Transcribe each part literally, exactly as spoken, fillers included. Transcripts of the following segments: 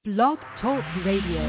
Blog Talk Radio.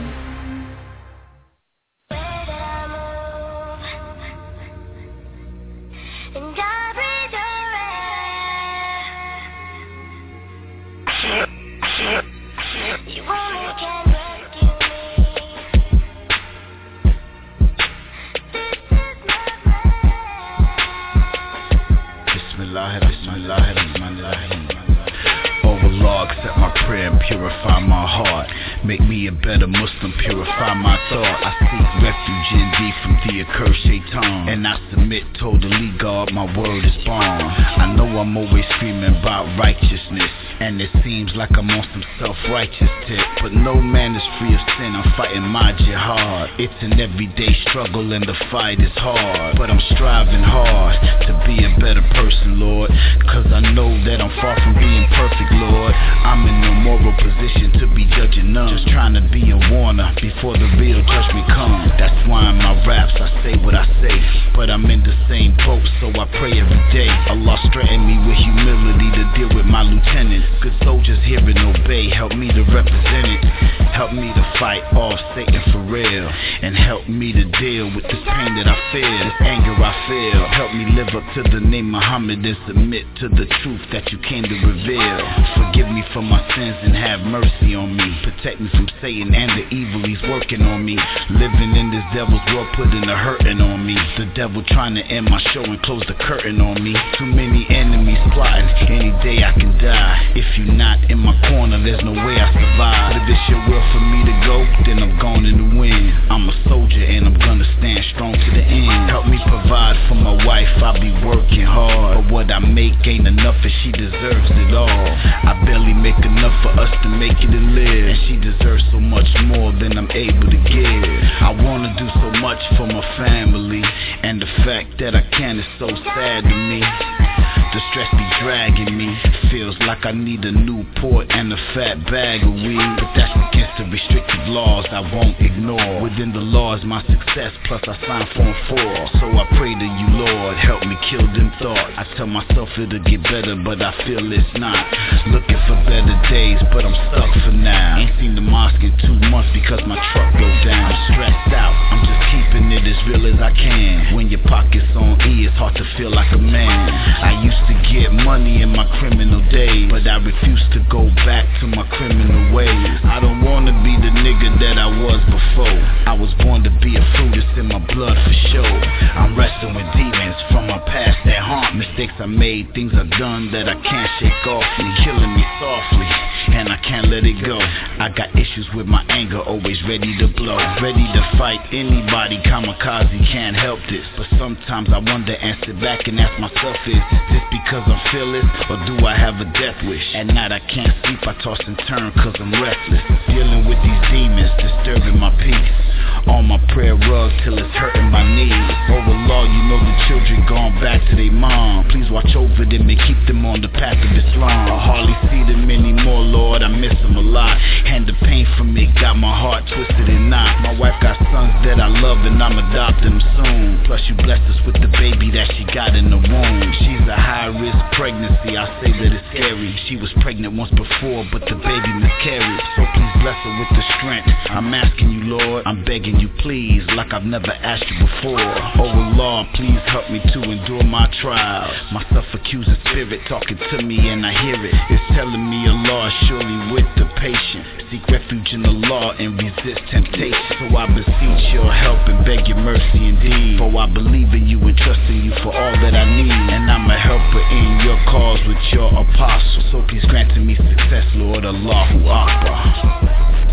Lord, accept my prayer and purify my heart. Make me a better Muslim, purify my thought. I seek refuge in thee from the accursed Shaitan, and I submit totally, God, my word is bond. I know I'm always screaming about righteousness, and it seems like I'm on some self-righteous tip, but no man is free of sin, I'm fighting my jihad. It's an everyday struggle and the fight is hard, but I'm striving hard to be a better person, Lord, cause I know that I'm far from being perfect, Lord. I'm in no moral position to be judging none, just trying to be a warner before the real judgment comes. That's why in my raps I say what I say, but I'm in the same boat, so I pray every day. Allah strengthen me with humility to deal with my lieutenants. Good soldiers hear and obey, help me to represent it. Help me to fight off Satan for real, and help me to deal with this pain that I feel, this anger I feel. Help me live up to the name Muhammad and submit to the truth that you came to reveal. Forgive me for my sins and have mercy on me. Protect me from Satan and the evil he's working on me. Living in this devil's world, putting the hurting on me. The devil trying to end my show and close the curtain on me. Too many enemies plotting, any day I can die. If you're not in my corner, there's no way I survive. But if it's your will for me to go, then I'm going in the wind. I'm a soldier and I'm gonna stand strong to the end. Help me provide for my wife, I'll be working hard, but what I make ain't enough and she deserves it all. I barely make enough for us to make it and live, and she deserves so much more than I'm able to give. I wanna do so much for my family, and the fact that I can't is so sad to me. The stress be dragging me, feels like I need a new port and a fat bag of weed, but that's against the restrictive laws I won't ignore. Within the law is my success, plus I signed form four. So I pray to you, Lord, help me kill them thoughts. I tell myself it'll get better, but I feel it's not. Looking for better days, but I'm stuck for now. Ain't seen the mosque in two months because my truck broke down. I'm stressed out, I'm just keeping it as real as I can. When your pocket's on E, it's hard to feel like a man. I used to get money in my criminal days, but I refuse to go back to my criminal ways. I don't wanna be the nigga that I was before. I was born to be a fruit, it's in my blood for sure. I'm wrestling with demons from my past that haunt. Mistakes I made, things I've done that I can't shake off. You're killing me softly, and I can't let it go. I got issues with my anger, always ready to blow, ready to fight anybody. Kamikaze, can't help this, but sometimes I wonder and sit back and ask myself, is this because I'm fearless, or do I have a death wish? At night I can't sleep, I toss and turn cause I'm restless, dealing with these demons, disturbing my peace. On my prayer rug till it's hurting my knees. Overall, you know the children gone back to their mom. Please watch over them and keep them on the path of Islam. I hardly see them anymore, Lord, I miss them a lot. And the pain from it got my heart twisted and knot. My wife got sons that I love and I'm adopting them soon. Plus you blessed us with the baby that she got in the womb. She's a high-risk pregnancy, I say that it's scary. She was pregnant once before, but the baby miscarried. So please bless her with the strength. I'm asking you, Lord, I'm begging you, please, like I've never asked you before. Oh Lord, please help me to endure my trials. My self-accusing spirit talking to me and I hear it. It's telling me, Allah, surely with the patient. Seek refuge in the law and resist temptation. So I beseech your help and beg your mercy indeed. For I believe in you and trust in you for all that I need. And I'm a helper in your cause with your apostle. So please grant to me success, Lord. Allahu Akbar.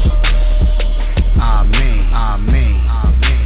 Amen. Amen. Amen.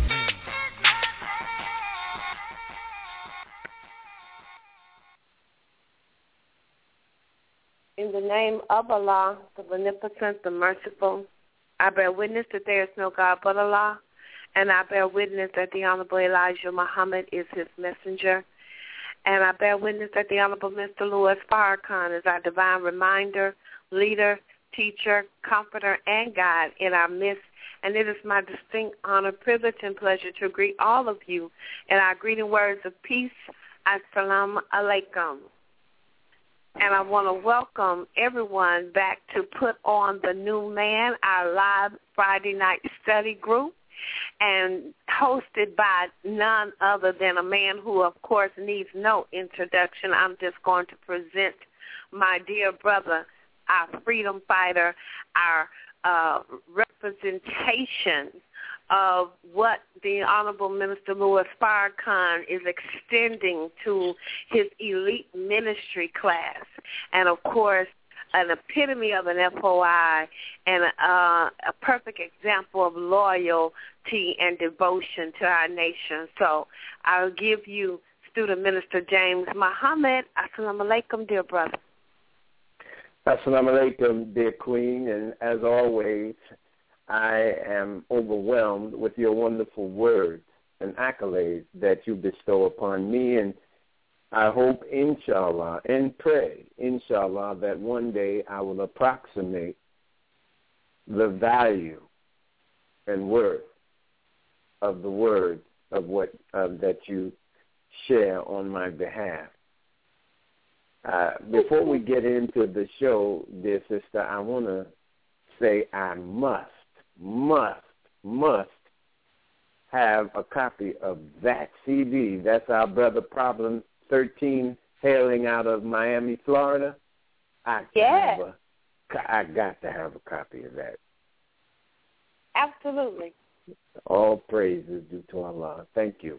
In the name of Allah, the Beneficent, the Merciful, I bear witness that there is no God but Allah, and I bear witness that the Honorable Elijah Muhammad is his messenger, and I bear witness that the Honorable Mister Louis Farrakhan is our divine reminder, leader, teacher, comforter, and guide in our midst. And it is my distinct honor, privilege, and pleasure to greet all of you in our greeting words of peace. Assalamu alaikum. And I want to welcome everyone back to Put on the New Man, our live Friday night study group, and hosted by none other than a man who, of course, needs no introduction. I'm just going to present my dear brother, our freedom fighter, our uh, representation of what the Honorable Minister Louis Farrakhan is extending to his elite ministry class. And, of course, an epitome of an F O I and uh, a perfect example of loyalty and devotion to our nation. So I'll give you Student Minister James Muhammad. Assalamu alaikum, dear brother. Assalamu alaikum, dear Queen, and as always, I am overwhelmed with your wonderful words and accolades that you bestow upon me, and I hope, inshallah, and pray, inshallah, that one day I will approximate the value and worth of the words of what uh, that you share on my behalf. Uh, before we get into the show, dear sister, I want to say I must, must, must have a copy of that C D. That's our brother Problem thirteen, hailing out of Miami, Florida. I yeah. have a, I got to have a copy of that. Absolutely. All praise is due to Allah. Thank you.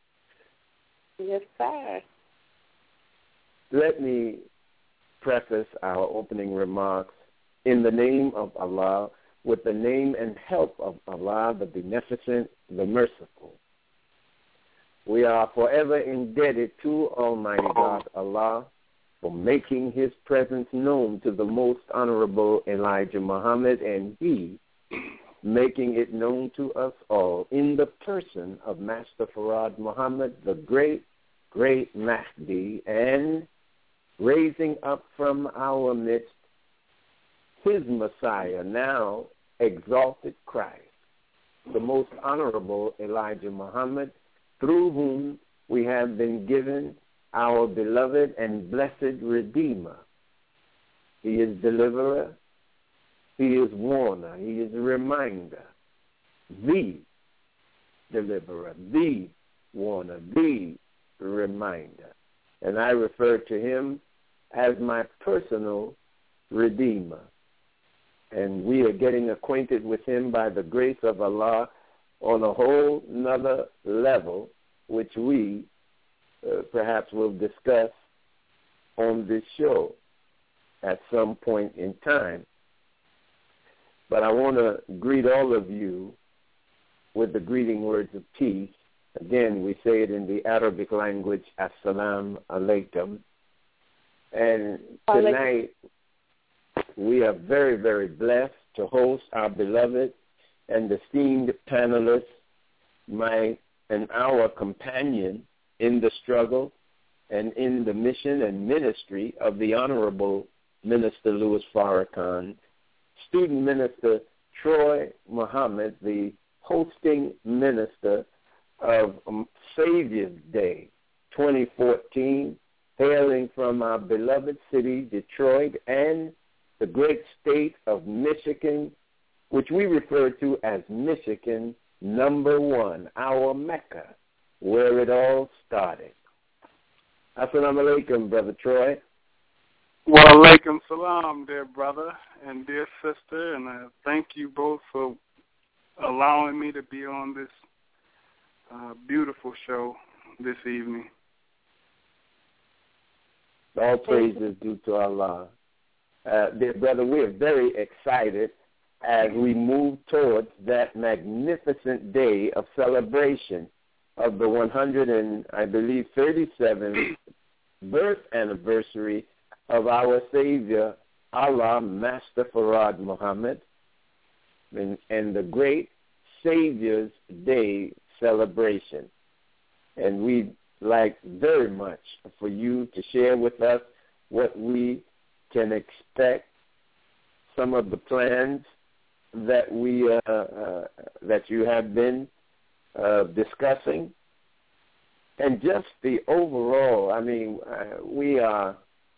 Yes, sir. Let me preface our opening remarks in the name of Allah, with the name and help of Allah, the Beneficent, the Merciful. We are forever indebted to Almighty God, Allah, for making his presence known to the most honorable Elijah Muhammad, and he making it known to us all in the person of Master Farad Muhammad, the great, great Mahdi, and raising up from our midst his Messiah, now exalted Christ, the most honorable Elijah Muhammad, through whom we have been given our beloved and blessed Redeemer. He is deliverer, he is warner, he is a reminder, the deliverer, the warner, the reminder. And I refer to him as my personal Redeemer. And we are getting acquainted with him by the grace of Allah on a whole nother level, which we uh, perhaps will discuss on this show at some point in time. But I want to greet all of you with the greeting words of peace. Again, we say it in the Arabic language, Assalamu alaikum. And tonight, we are very, very blessed to host our beloved and esteemed panelists, my and our companion in the struggle and in the mission and ministry of the Honorable Minister Louis Farrakhan, Student Minister Troy Muhammad, the hosting minister of Savior's Day twenty fourteen, hailing from our beloved city, Detroit, and the great state of Michigan, which we refer to as Michigan number one, our Mecca, where it all started. Assalamu alaikum, Brother Troy. Wa alaikum salam, dear brother and dear sister, and I thank you both for allowing me to be on this uh, beautiful show this evening. All praise is due to Allah. Uh, dear brother, we're very excited as we move towards that magnificent day of celebration of the one hundred and, I believe, thirty-seventh birth anniversary of our Savior, Allah, Master Farad Muhammad, and, and the great Savior's Day celebration. And we'd like very much for you to share with us what we can expect, some of the plans that we uh, uh, that you have been uh, discussing, and just the overall. I mean, uh, we are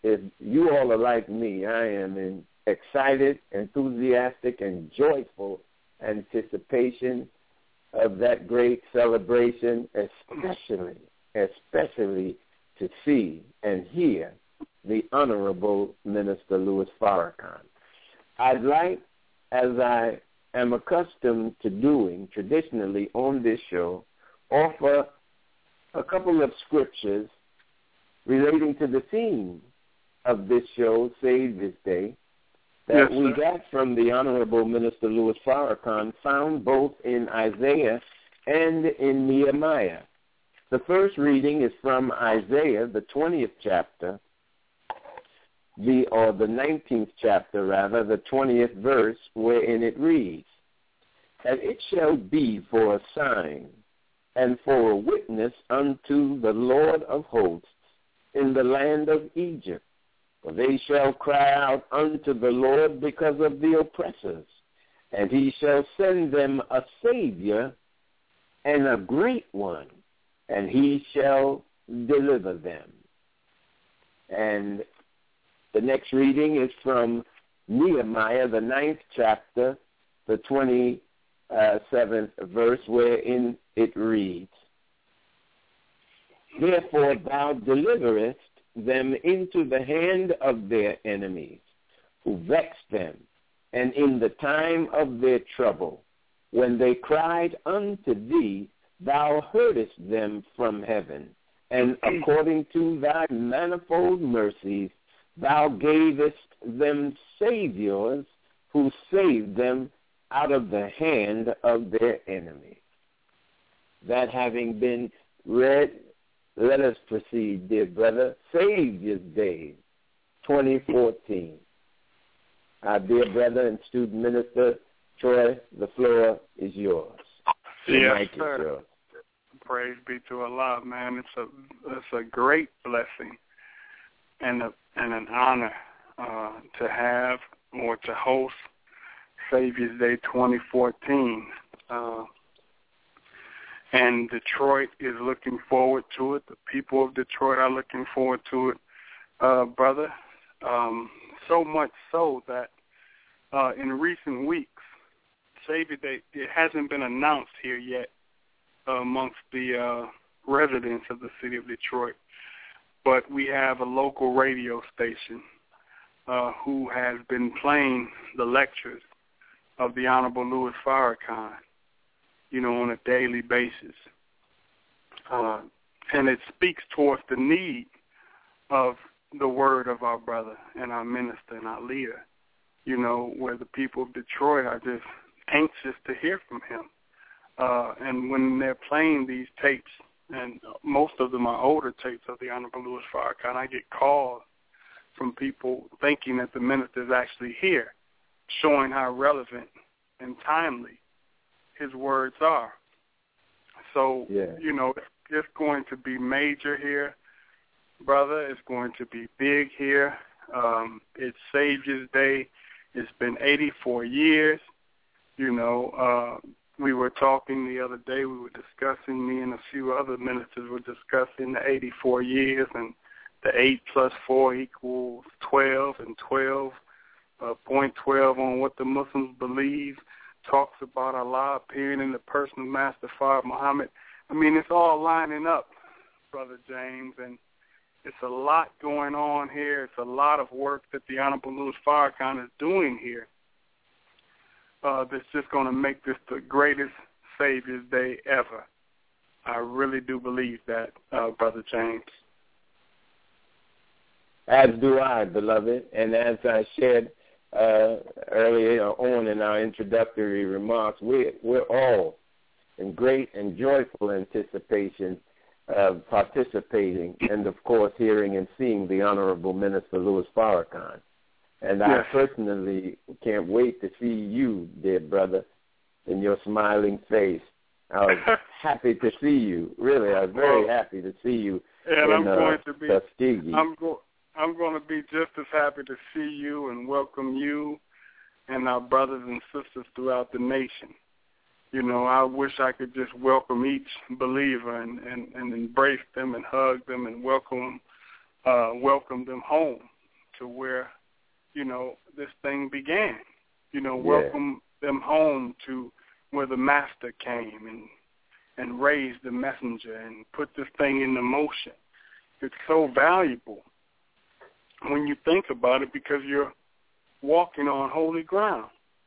if you all are like me, I am in excited, enthusiastic, and joyful anticipation of that great celebration, especially, especially to see and hear the Honorable Minister Louis Farrakhan. I'd like, as I am accustomed to doing traditionally on this show, offer a couple of scriptures relating to the theme of this show, Savior's Day, that yes, we got from the Honorable Minister Louis Farrakhan, found both in Isaiah and in Nehemiah. The first reading is from Isaiah, the twentieth chapter, the or the nineteenth chapter, rather, the twentieth verse, wherein it reads, "And it shall be for a sign and for a witness unto the Lord of hosts in the land of Egypt. For they shall cry out unto the Lord because of the oppressors, and he shall send them a Savior and a great one, and he shall deliver them." And the next reading is from Nehemiah, the ninth chapter, the twenty-seventh verse, wherein it reads, "Therefore thou deliverest them into the hand of their enemies, who vex them, and in the time of their trouble, when they cried unto thee, thou heardest them from heaven, and according to thy manifold mercies, thou gavest them saviors who saved them out of the hand of their enemies." That having been read, let us proceed, dear brother. Savior's Day, twenty fourteen. Our dear brother and student minister, Troy, the floor is yours. Yes, sir. Yours. Praise be to Allah, man. It's a it's a great blessing and a, and an honor uh, to have or to host Savior's Day twenty fourteen. Uh, And Detroit is looking forward to it. The people of Detroit are looking forward to it, uh, brother. Um, so much so that uh, in recent weeks, Savior Day, it hasn't been announced here yet uh, amongst the uh, residents of the city of Detroit, but we have a local radio station uh, who has been playing the lectures of the Honorable Louis Farrakhan, you know, on a daily basis. Uh, and it speaks towards the need of the word of our brother and our minister and our leader, you know, where the people of Detroit are just anxious to hear from him. Uh, and when they're playing these tapes, and most of them are older tapes of the Honorable Louis Farrakhan, I get calls from people thinking that the minister is actually here, showing how relevant and timely his words are. So, yeah. you know, it's going to be major here, brother. It's going to be big here. Um, it's Savior's Day. It's been eighty-four years. You know, uh, we were talking the other day, we were discussing, me and a few other ministers were discussing the eighty-four years, and the eight plus four equals twelve, and twelve, uh, point twelve on what the Muslims believe, talks about Allah appearing in the person of Master Fard Muhammad. I mean, it's all lining up, Brother James, and it's a lot going on here. It's a lot of work that the Honorable Louis Farrakhan is doing here uh, that's just going to make this the greatest Savior's Day ever. I really do believe that, uh, Brother James. As do I, beloved, and as I shared Uh, earlier on in our introductory remarks, we're, we're all in great and joyful anticipation of participating and, of course, hearing and seeing the Honorable Minister Louis Farrakhan. And yes. I personally can't wait to see you, dear brother, in your smiling face. I was happy to see you. Really, I was very well, happy to see you and in I'm uh, going to be, Tuskegee. I'm going I'm going to be just as happy to see you and welcome you and our brothers and sisters throughout the nation. You know, I wish I could just welcome each believer and, and, and embrace them and hug them and welcome uh, welcome them home to where, you know, this thing began. You know, Yeah. welcome them home to where the master came and and raised the messenger and put this thing into motion. It's so valuable when you think about it because you're walking on holy ground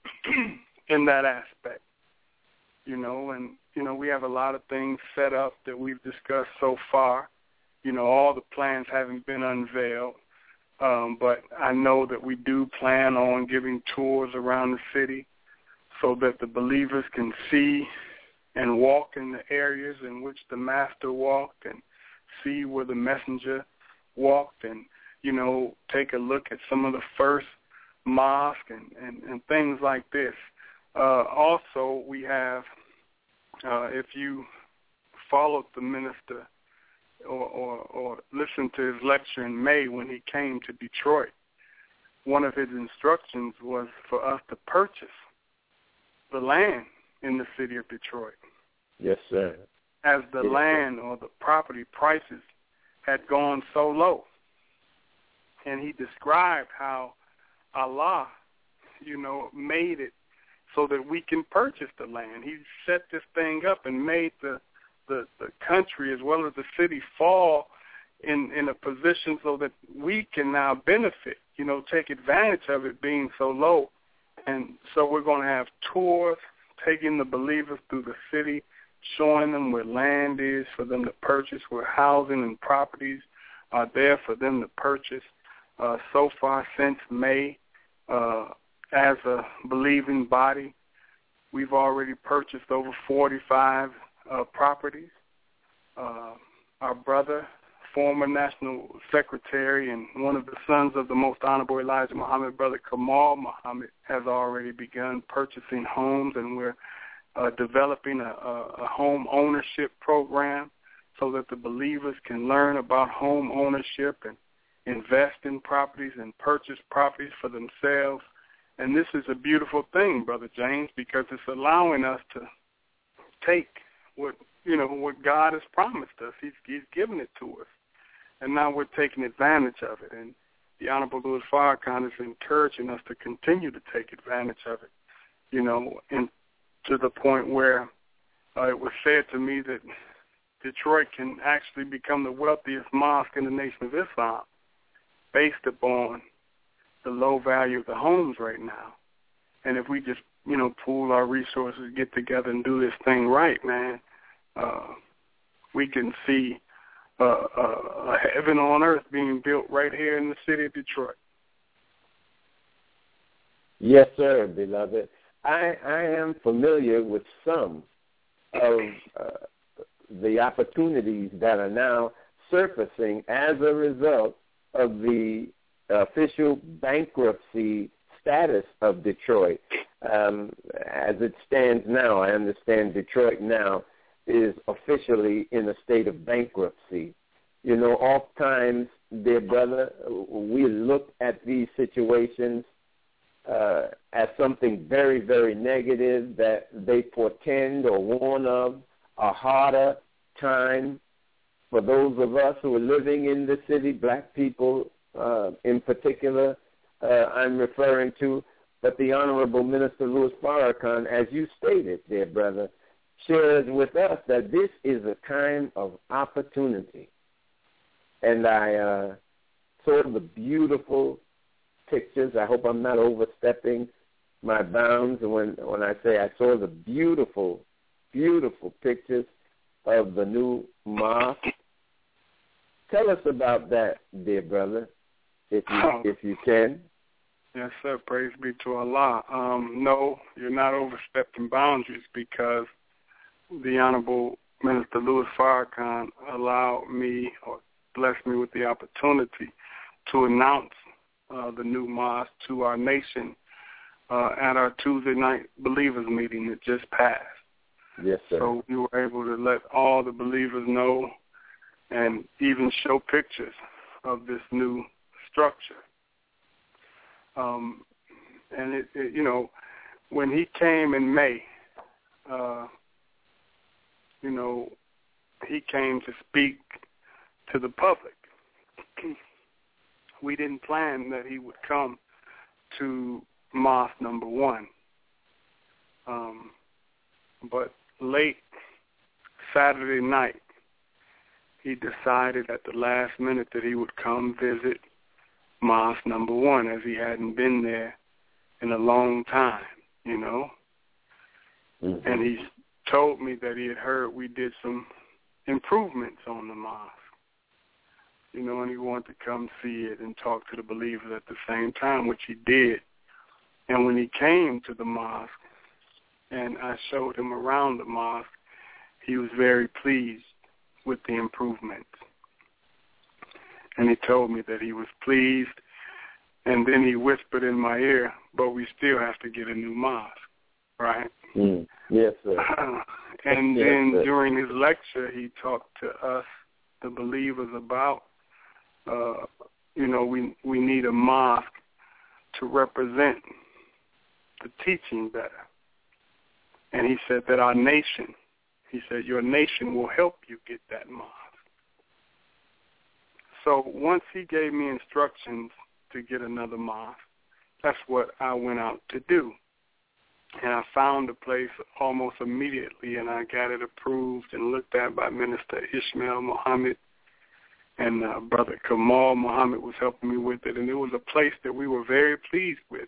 in that aspect. You know, and, you know, we have a lot of things set up that we've discussed so far. You know, all the plans haven't been unveiled, um, but I know that we do plan on giving tours around the city so that the believers can see and walk in the areas in which the master walked and see where the messenger walked and, you know, take a look at some of the first mosques and, and, and things like this. Uh, also, we have, uh, if you followed the minister or, or, or listened to his lecture in May when he came to Detroit, one of his instructions was for us to purchase the land in the city of Detroit. Yes, sir. As the yes, land sir. or the property prices had gone so low. And he described how Allah, you know, made it so that we can purchase the land. He set this thing up and made the, the, the country as well as the city fall in, in a position so that we can now benefit, you know, take advantage of it being so low. And so we're going to have tours taking the believers through the city, showing them where land is for them to purchase, where housing and properties are there for them to purchase. Uh, so far since May, uh, as a believing body, we've already purchased over forty-five uh, properties. Uh, our brother, former National Secretary and one of the sons of the Most Honorable Elijah Muhammad, Brother Kamal Muhammad, has already begun purchasing homes, and we're uh, developing a, a, a home ownership program so that the believers can learn about home ownership and invest in properties and purchase properties for themselves. And this is a beautiful thing, Brother James, because it's allowing us to take what, you know, what God has promised us. He's, he's given it to us. And now we're taking advantage of it. And the Honorable Louis Farrakhan is encouraging us to continue to take advantage of it, you know, and to the point where uh, it was said to me that Detroit can actually become the wealthiest mosque in the Nation of Islam based upon the low value of the homes right now. And if we just, you know, pool our resources, get together and do this thing right, man, uh, we can see uh, uh, a heaven on earth being built right here in the city of Detroit. Yes, sir, beloved. I, I am familiar with some of uh, the opportunities that are now surfacing as a result of the official bankruptcy status of Detroit. Um, as it stands now, I understand Detroit now is officially in a state of bankruptcy. You know, oftentimes, dear brother, we look at these situations uh, as something very, very negative, that they portend or warn of a harder time for those of us who are living in the city, black people uh, in particular, uh, I'm referring to. But the Honorable Minister Louis Farrakhan, as you stated, dear brother, shares with us that this is a time of opportunity. And I uh, saw the beautiful pictures. I hope I'm not overstepping my bounds when, when I say I saw the beautiful, beautiful pictures of the new mosque. Tell us about that, dear brother, if you, oh. if you can. Yes, sir. Praise be to Allah. Um, no, you're not overstepping boundaries, because the Honorable Minister Louis Farrakhan allowed me or blessed me with the opportunity to announce uh, the new mosque to our nation uh, at our Tuesday night believers meeting that just passed. Yes, sir. So we were able to let all the believers know and even show pictures of this new structure. Um, and, it, it, you know, when he came in May, uh, you know, he came to speak to the public. we didn't plan that he would come to mosque number one. Um, but late Saturday night, he decided at the last minute that he would come visit mosque number one, as he hadn't been there in a long time, you know. Mm-hmm. And he told me that he had heard we did some improvements on the mosque, you know, and he wanted to come see it and talk to the believers at the same time, which he did. And when he came to the mosque and I showed him around the mosque, he was very pleased with the improvements. And he told me that he was pleased, and then he whispered in my ear, but we still have to get a new mosque, right? Mm. Yes, sir. And yes, then sir. during his lecture, he talked to us, the believers, about, uh, you know, we we need a mosque to represent the teaching better. And he said that our nation, he said, your nation will help you get that mosque. So once he gave me instructions to get another mosque, that's what I went out to do. And I found a place almost immediately, and I got it approved and looked at by Minister Ishmael Muhammad, and uh, Brother Kamal Muhammad was helping me with it, and it was a place that we were very pleased with.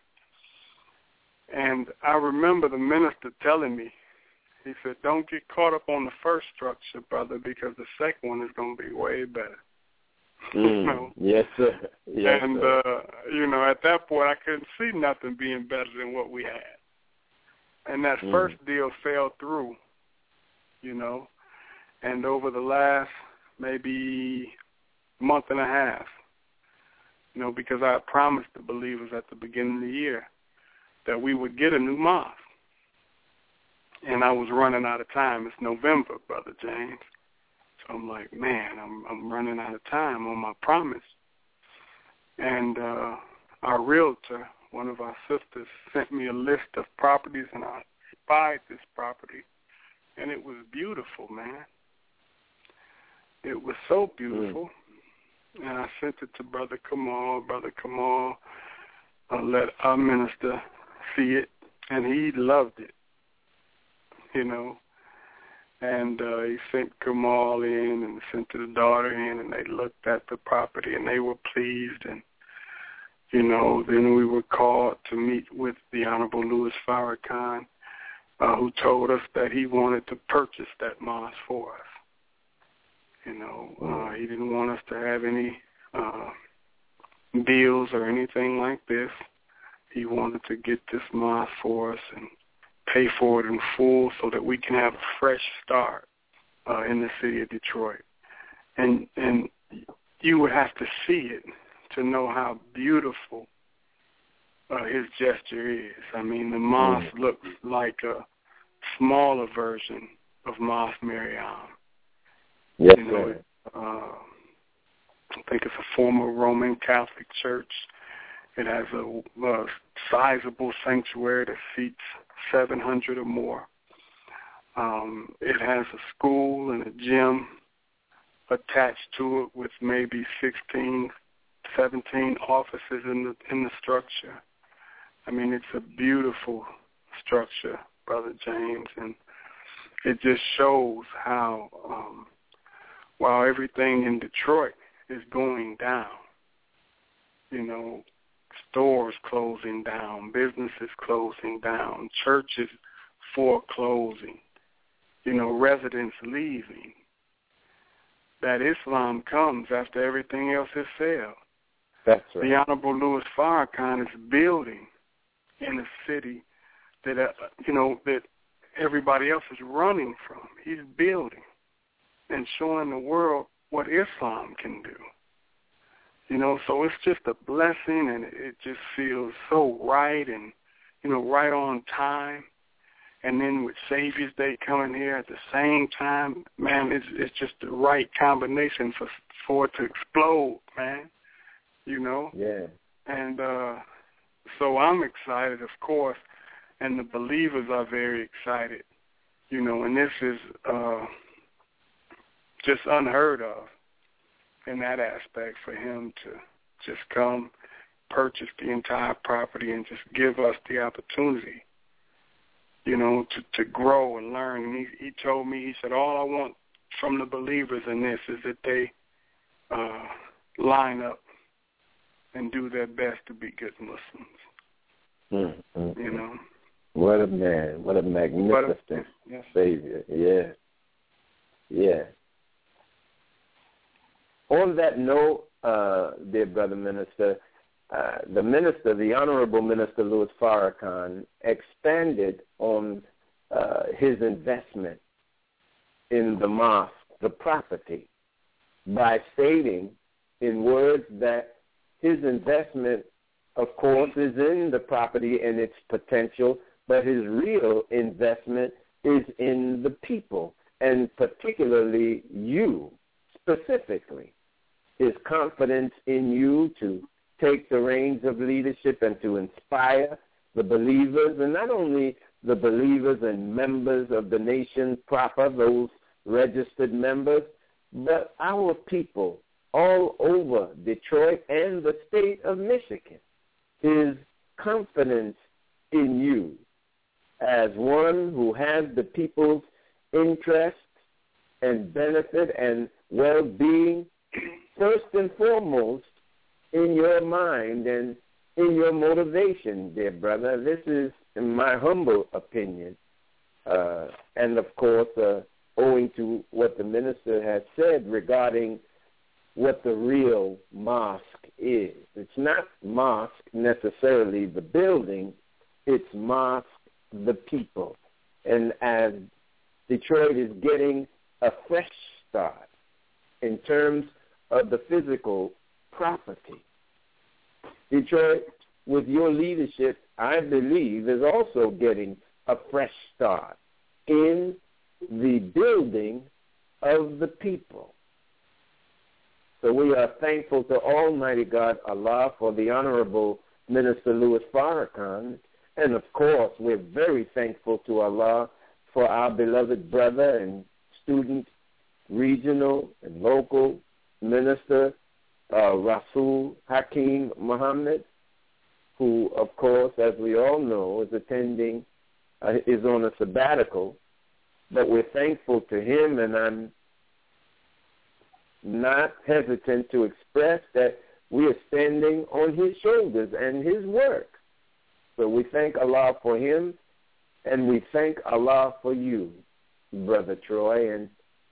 And I remember the minister telling me, he said, don't get caught up on the first structure, brother, because the second one is going to be way better. Mm, you know? Yes, sir. Yes, and, sir. Uh, you know, at that point, I couldn't see nothing being better than what we had. And that mm. first deal fell through, you know, and over the last maybe month and a half, you know, because I promised the believers at the beginning of the year that we would get a new mosque. And I was running out of time. It's November, Brother James. So I'm like, man, I'm I'm running out of time on my promise. And uh, our realtor, one of our sisters, sent me a list of properties, and I spied this property, and it was beautiful, man. It was so beautiful. Mm. And I sent it to Brother Kamal. Brother Kamal uh, let our minister see it, and he loved it, you know. And uh, he sent Kamal in and sent the daughter in, and they looked at the property, and they were pleased. And, you know, then we were called to meet with the Honorable Louis Farrakhan, uh, who told us that he wanted to purchase that mosque for us. You know, uh, he didn't want us to have any uh, deals or anything like this. He wanted to get this mosque for us and pay for it in full so that we can have a fresh start uh, in the city of Detroit. And and you would have to see it to know how beautiful uh, his gesture is. I mean, the mosque mm. looks like a smaller version of Mosque Miriam. Yes, you know, sir. Uh, I think it's a former Roman Catholic church. It has a, a sizable sanctuary that seats seven hundred or more. Um, it has a school and a gym attached to it with maybe sixteen, seventeen offices in the in the structure. I mean, it's a beautiful structure, Brother James, and it just shows how um, while everything in Detroit is going down, you know, stores closing down, businesses closing down, churches foreclosing, you know, residents leaving, that Islam comes after everything else has failed. That's right. The Honorable Louis Farrakhan is building in a city that, uh, you know, that everybody else is running from. He's building and showing the world what Islam can do. You know, so it's just a blessing, and it just feels so right and, you know, right on time. And then with Savior's Day coming here at the same time, man, it's it's just the right combination for for it to explode, man. You know? Yeah. And uh, so I'm excited, of course, and the believers are very excited. You know, and this is uh, just unheard of in that aspect for him to just come purchase the entire property and just give us the opportunity, you know, to, to grow and learn. And he, he told me, he said, all I want from the believers in this is that they uh, line up and do their best to be good Muslims. Mm-hmm. You know. What a man. What a magnificent what a, yes. Savior. Yeah. Yeah. On that note, uh, dear brother minister, uh, the minister, the Honorable Minister Louis Farrakhan, expanded on uh, his investment in the mosque, the property, by stating in words that his investment, of course, is in the property and its potential, but his real investment is in the people, and particularly you specifically. His confidence in you to take the reins of leadership and to inspire the believers, and not only the believers and members of the nation proper, those registered members, but our people all over Detroit and the state of Michigan. His confidence in you as one who has the people's interest and benefit and well-being first and foremost in your mind and in your motivation, dear brother. This is, in my humble opinion, uh, and of course, uh, owing to what the minister has said regarding what the real mosque is. It's not mosque necessarily the building, it's mosque the people. And as Detroit is getting a fresh start in terms of the physical property, Detroit, with your leadership, I believe, is also getting a fresh start in the building of the people. So we are thankful to Almighty God, Allah, for the Honorable Minister Louis Farrakhan. And, of course, we're very thankful to Allah for our beloved brother and student, regional and local minister, uh, Rasul Hakeem Muhammad, who, of course, as we all know, is attending, uh, is on a sabbatical. But we're thankful to him, and I'm not hesitant to express that we are standing on his shoulders and his work. So we thank Allah for him, and we thank Allah for you, Brother Troy. And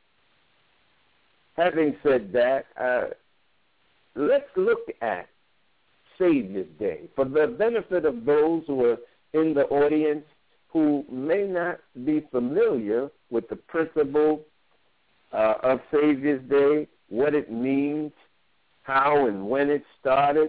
having said that, uh, let's look at Savior's Day for the benefit of those who are in the audience who may not be familiar with the principle uh, of Savior's Day, what it means, how and when it started.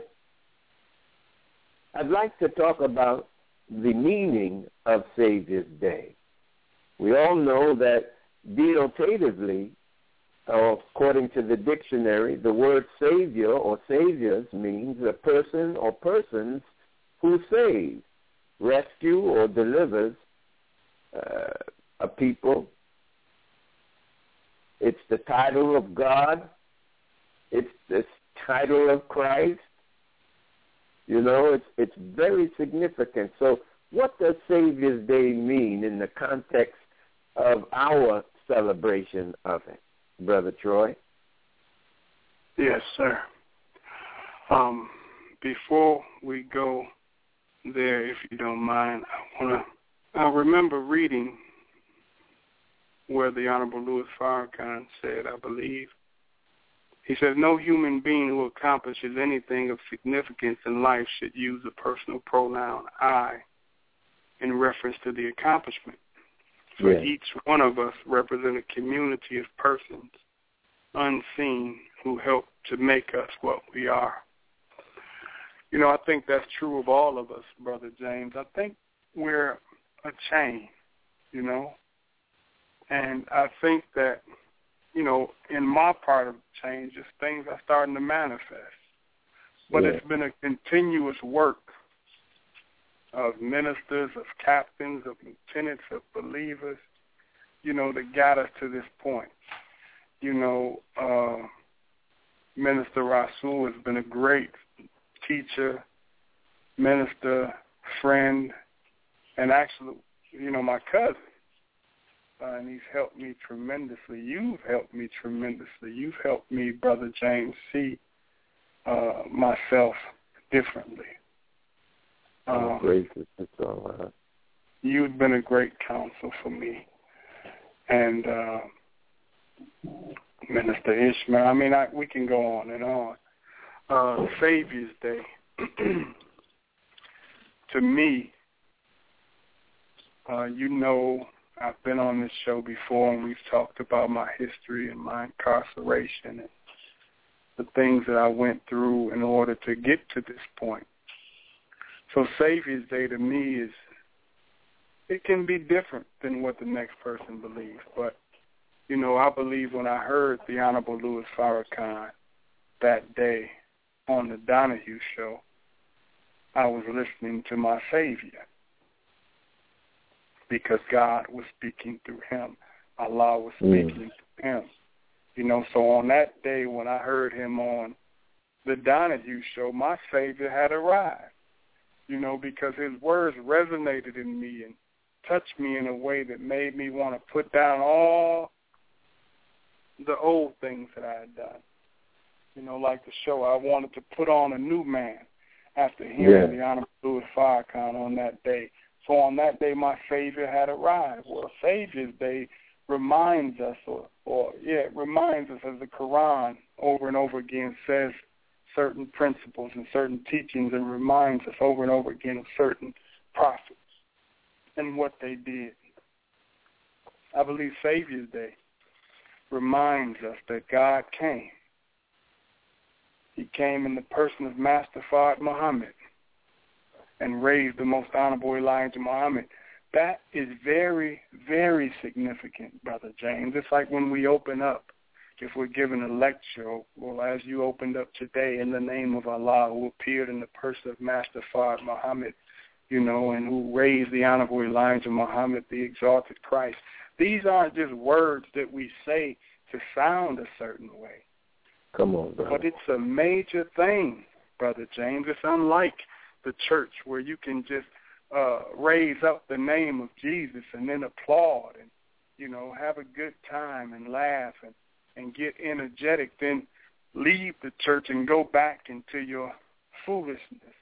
I'd like to talk about the meaning of Savior's Day. We all know that denotatively, or according to the dictionary, the word Savior or Saviors means a person or persons who save, rescue, or delivers uh, a people. It's the title of God. It's the title of Christ. You know, it's it's very significant. So what does Savior's Day mean in the context of our celebration of it, Brother Troy? Yes, sir. Um, before we go there, if you don't mind, I want to, I remember reading where the Honorable Louis Farrakhan said, I believe, he said, no human being who accomplishes anything of significance in life should use a personal pronoun, I, in reference to the accomplishment. For yeah. each one of us represent a community of persons, unseen, who help to make us what we are. You know, I think that's true of all of us, Brother James. I think we're a chain, you know, and I think that, you know, in my part of change, just things are starting to manifest. But yeah. it's been a continuous work of ministers, of captains, of lieutenants, of believers, you know, that got us to this point. You know, uh, Minister Rasul has been a great teacher, minister, friend, and actually, you know, my cousin. Uh, and he's helped me tremendously. You've helped me tremendously. You've helped me, Brother James, see uh, myself differently. Um, oh, gracious, it's all right. You've been a great counsel for me. And uh, Minister Ishmael, I mean, I, we can go on and on. Uh, Savior's Day, to me, uh, you know, I've been on this show before, and we've talked about my history and my incarceration and the things that I went through in order to get to this point. So Savior's Day to me is, it can be different than what the next person believes. But, you know, I believe when I heard the Honorable Louis Farrakhan that day on the Donahue show, I was listening to my Savior, because God was speaking through him. Allah was speaking mm. through him. You know, so on that day when I heard him on the Donahue show, my Savior had arrived, you know, because his words resonated in me and touched me in a way that made me want to put down all the old things that I had done. You know, like the show, I wanted to put on a new man after hearing yeah. the Honorable Louis Farrakhan on that day. So on that day, my Savior had arrived. Well, Savior's Day reminds us, or, or yeah, it reminds us, as the Quran over and over again says certain principles and certain teachings, and reminds us over and over again of certain prophets and what they did. I believe Savior's Day reminds us that God came. He came in the person of Master Fard Muhammad and raised the most honorable Elijah Muhammad. That is very, very significant, Brother James. It's like when we open up, if we're given a lecture, well, as you opened up today, in the name of Allah, who appeared in the person of Master Fard Muhammad, you know, and who raised the honorable Elijah Muhammad, the exalted Christ. These aren't just words that we say to sound a certain way. Come on, brother. But it's a major thing, Brother James. It's unlike the church where you can just uh, raise up the name of Jesus and then applaud and, you know, have a good time and laugh and, and get energetic, then leave the church and go back into your foolishness,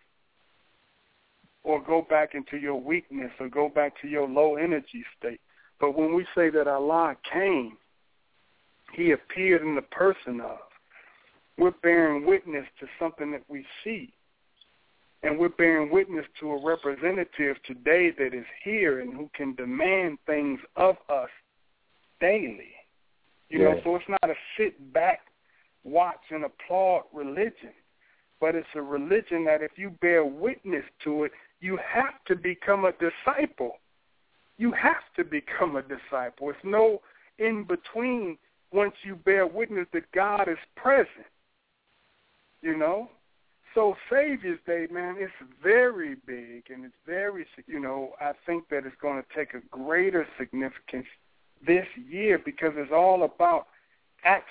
or go back into your weakness, or go back to your low energy state. But when we say that Allah came, he appeared in the person of, we're bearing witness to something that we see. And we're bearing witness to a representative today that is here and who can demand things of us daily. You yeah. know, so it's not a sit back, watch, and applaud religion. But it's a religion that if you bear witness to it, you have to become a disciple. You have to become a disciple. It's no in between once you bear witness that God is present. You know? So Savior's Day, man, it's very big, and it's very, you know, I think that it's going to take a greater significance this year because it's all about action.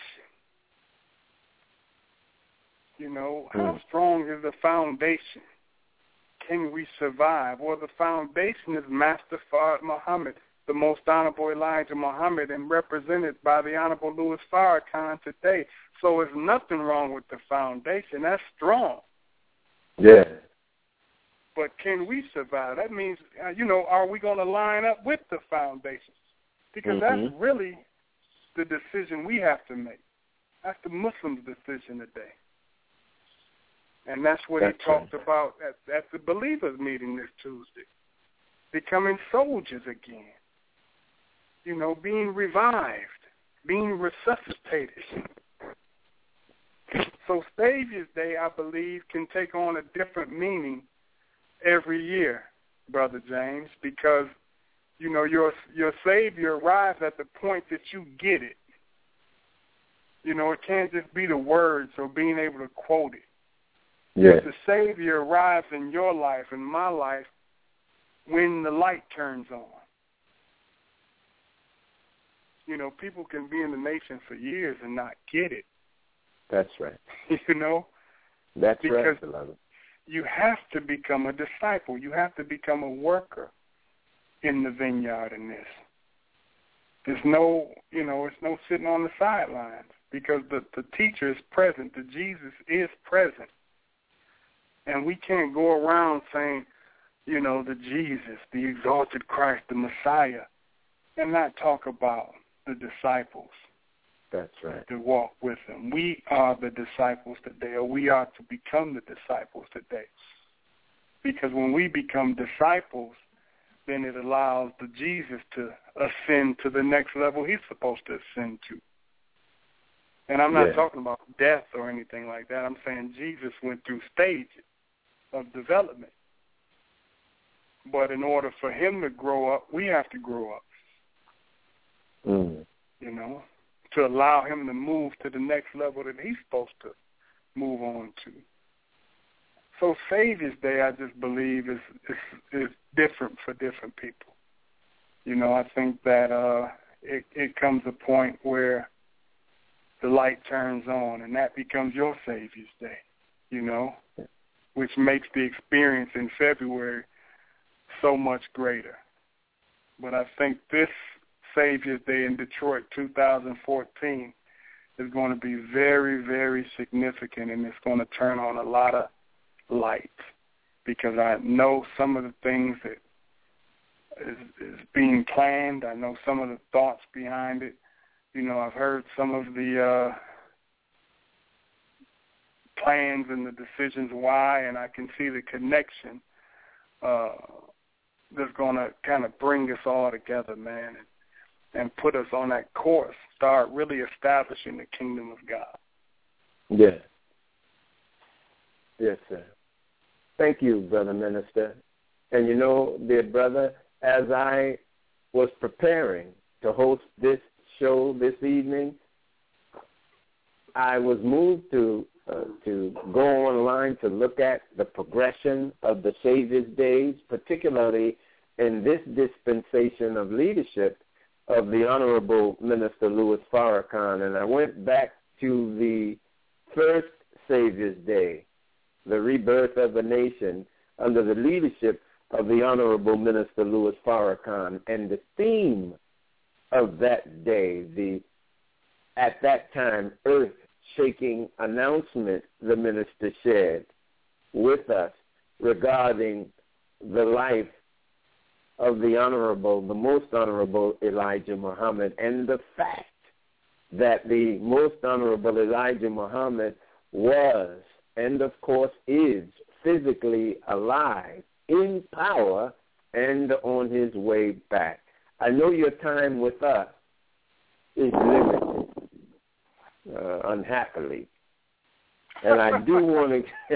You know, mm. how strong is the foundation? Can we survive? Well, the foundation is Master Fard Muhammad, the most honorable Elijah Muhammad, and represented by the Honorable Louis Farrakhan today. So there's nothing wrong with the foundation. That's strong. Yeah. But can we survive? That means, uh, you know, are we going to line up with the foundation? Because mm-hmm. that's really the decision we have to make. That's the Muslim's decision today. And that's what that's he talked right. about at, at the Believers meeting this Tuesday. Becoming soldiers again. You know, being revived, being resuscitated. So Savior's Day, I believe, can take on a different meaning every year, Brother James, because, you know, your your Savior arrives at the point that you get it. You know, it can't just be the words or being able to quote it. Yeah. The Savior arrives in your life, in my life, when the light turns on. You know, people can be in the nation for years and not get it. That's right. You know? That's because, right, beloved. you have to become a disciple. You have to become a worker in the vineyard in this. There's no, you know, it's no sitting on the sidelines because the, the teacher is present. The Jesus is present. And we can't go around saying, you know, the Jesus, the exalted Christ, the Messiah, and not talk about the disciples. That's right. To walk with him. We are the disciples today, or we are to become the disciples today. Because when we become disciples, then it allows the Jesus to ascend to the next level he's supposed to ascend to. And I'm not yeah. talking about death or anything like that. I'm saying Jesus went through stages of development. But in order for him to grow up, we have to grow up. Mm. You know, to allow him to move to the next level that he's supposed to move on to. So Savior's Day, I just believe, is is, is different for different people. You know, I think that uh, it, it comes a point where the light turns on, and that becomes your Savior's Day, you know, which makes the experience in February so much greater. But I think this Savior's Day in Detroit two thousand fourteen is going to be very, very significant, and it's going to turn on a lot of light because I know some of the things that is, is being planned. I know some of the thoughts behind it. You know, I've heard some of the uh, plans and the decisions why, and I can see the connection uh, that's going to kind of bring us all together, man, and, and put us on that course, start really establishing the kingdom of God. Yes. Yes, sir. Thank you, Brother Minister. And you know, dear brother, as I was preparing to host this show this evening, I was moved to uh, to go online to look at the progression of the Savior's Days, particularly in this dispensation of leadership of the Honorable Minister Louis Farrakhan. And I went back to the first Savior's Day, the rebirth of a nation, under the leadership of the Honorable Minister Louis Farrakhan. And the theme of that day, the at that time earth-shaking announcement the minister shared with us regarding the life of the Honorable, the Most Honorable Elijah Muhammad, and the fact that the Most Honorable Elijah Muhammad was, and of course is, physically alive, in power, and on his way back. I know your time with us is limited, uh, unhappily. And I do want to,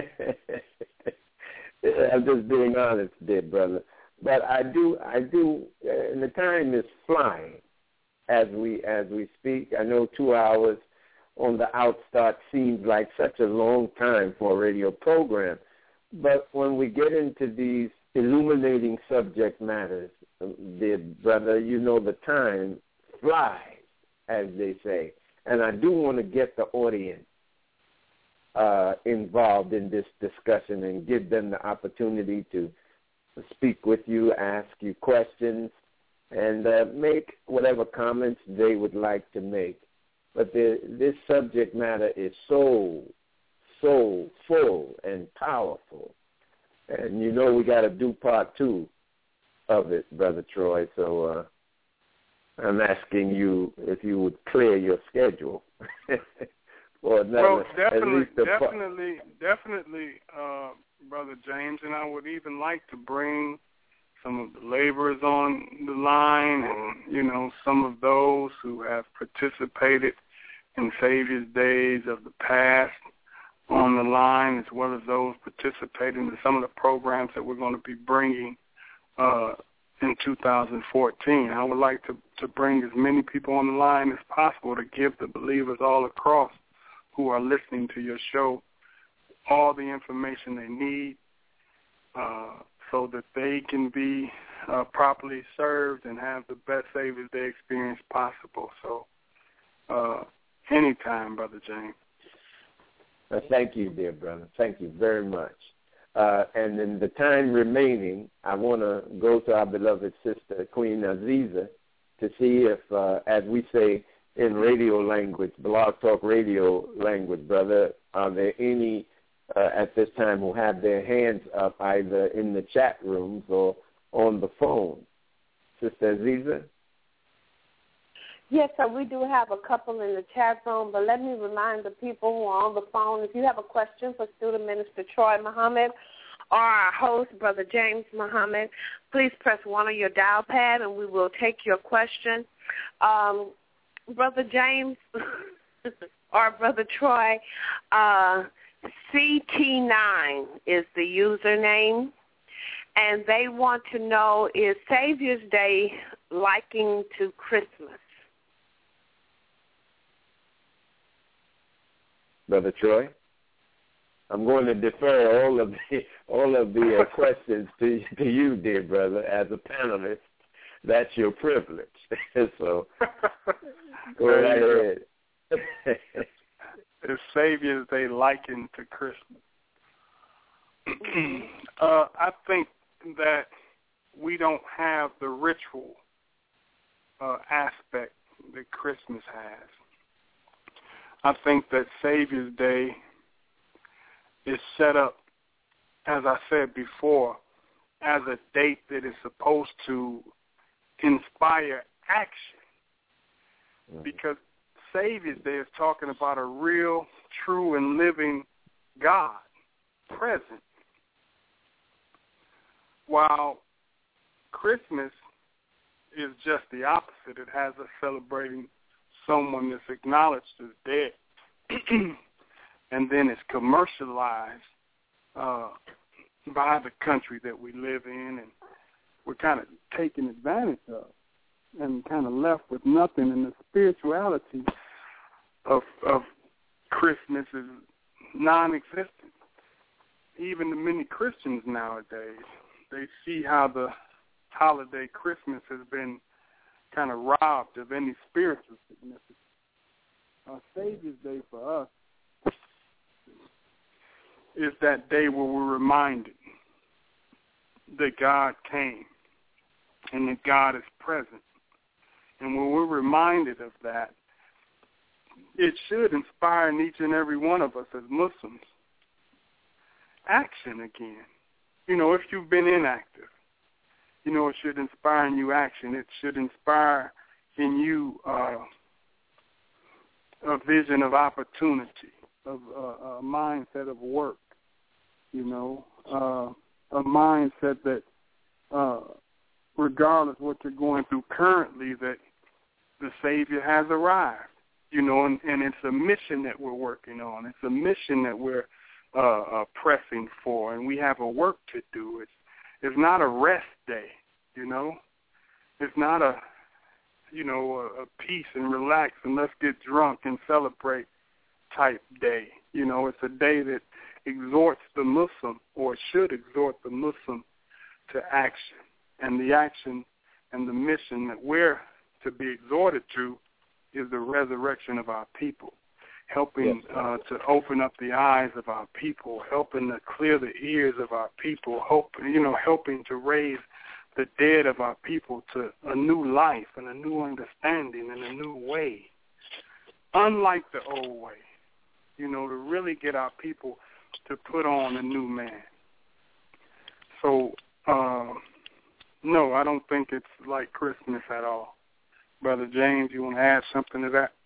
I'm just being honest, dear brother, but I do, I do, uh, and the time is flying as we as we speak. I know two hours on the outstart seems like such a long time for a radio program, but when we get into these illuminating subject matters, dear brother, you know the time flies, as they say. And I do want to get the audience uh, involved in this discussion and give them the opportunity to speak with you, ask you questions, and uh, make whatever comments they would like to make. But the, this subject matter is so, so full and powerful. And you know we got to do part two of it, Brother Troy. So uh, I'm asking you if you would clear your schedule for another. Well, definitely, at least a definitely, part. definitely, uh, Brother James, and I would even like to bring some of the laborers on the line, and you know, some of those who have participated in Savior's Days of the past on the line, as well as those participating in some of the programs that we're going to be bringing uh, in two thousand fourteen. I would like to, to bring as many people on the line as possible to give the believers all across who are listening to your show all the information they need uh, so that they can be uh, properly served and have the best Savior's Day experience possible. So uh, anytime, Brother James. Uh, thank you, dear brother. Thank you very much. Uh, and in the time remaining, I want to go to our beloved sister, Queen Aziza, to see if, uh, as we say in radio language, Blog Talk Radio language, brother, are there any uh, at this time who have their hands up either in the chat rooms or on the phone? Sister Aziza? Yes, sir, we do have a couple in the chat room, but let me remind the people who are on the phone, if you have a question for Student Minister Troy Muhammad or our host, Brother James Muhammad, please press one on your dial pad and we will take your question. Um, Brother James or Brother Troy, uh, C T nine is the username, and they want to know, is Savior's Day liking to Christmas? Brother Troy, I'm going to defer all of the all of the uh, questions to to you, dear brother, as a panelist. That's your privilege. So go right ahead. The Savior's Day likened to Christmas. uh, I think that we don't have the ritual uh, aspect that Christmas has. I think that Savior's Day is set up, as I said before, as a date that is supposed to inspire action. Mm-hmm. Because Savior's Day is talking about a real, true, and living God present. While Christmas is just the opposite. It has us celebrating someone that's acknowledged as dead, and then it's commercialized uh, by the country that we live in, and we're kind of taken advantage of and kind of left with nothing. And the spirituality of, of Christmas is non-existent. Even the many Christians nowadays, they see how the holiday Christmas has been kind of robbed of any spiritual significance. Our Savior's Day for us is that day where we're reminded that God came and that God is present. And when we're reminded of that, it should inspire in each and every one of us as Muslims action again. You know, if you've been inactive, you know, it should inspire in you action. It should inspire in you uh, a vision of opportunity, of uh, a mindset of work, you know, uh, a mindset that uh, regardless of what you're going through currently, that the Savior has arrived, you know, and, and it's a mission that we're working on. It's a mission that we're uh, uh, pressing for, and we have a work to do. It's It's not a rest day, you know. It's not a, you know, a, a peace and relax and let's get drunk and celebrate type day. You know, it's a day that exhorts the Muslim, or should exhort the Muslim, to action. And the action and the mission that we're to be exhorted to is the resurrection of our people, helping yes, uh, to open up the eyes of our people, helping to clear the ears of our people, hoping, you know, helping to raise the dead of our people to a new life and a new understanding and a new way, unlike the old way, you know, to really get our people to put on a new man. So, uh, no, I don't think it's like Christmas at all. Brother James, you want to add something to that?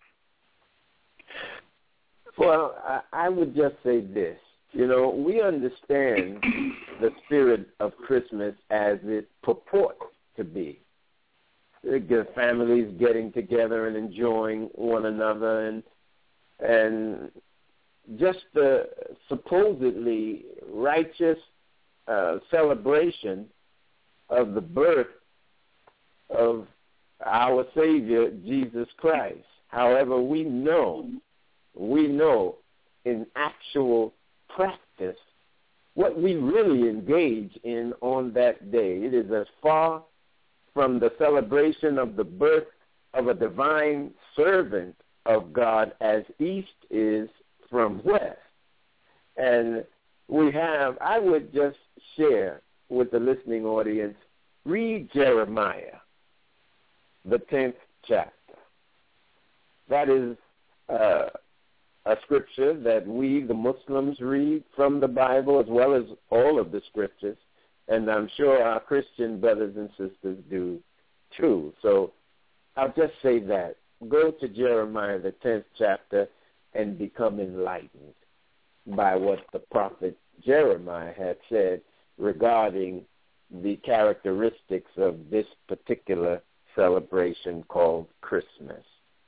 Well, I, I would just say this. You know, we understand the spirit of Christmas as it purports to be. The families getting together and enjoying one another, and and just the supposedly righteous uh, celebration of the birth of our Savior, Jesus Christ. However, we know, we know in actual practice what we really engage in on that day. It is as far from the celebration of the birth of a divine servant of God as east is from west. And we have, I would just share with the listening audience, read Jeremiah, the tenth chapter. That is uh, a scripture that we, the Muslims, read from the Bible as well as all of the scriptures, and I'm sure our Christian brothers and sisters do too. So I'll just say that. Go to Jeremiah, the tenth chapter, and become enlightened by what the prophet Jeremiah had said regarding the characteristics of this particular celebration called Christmas.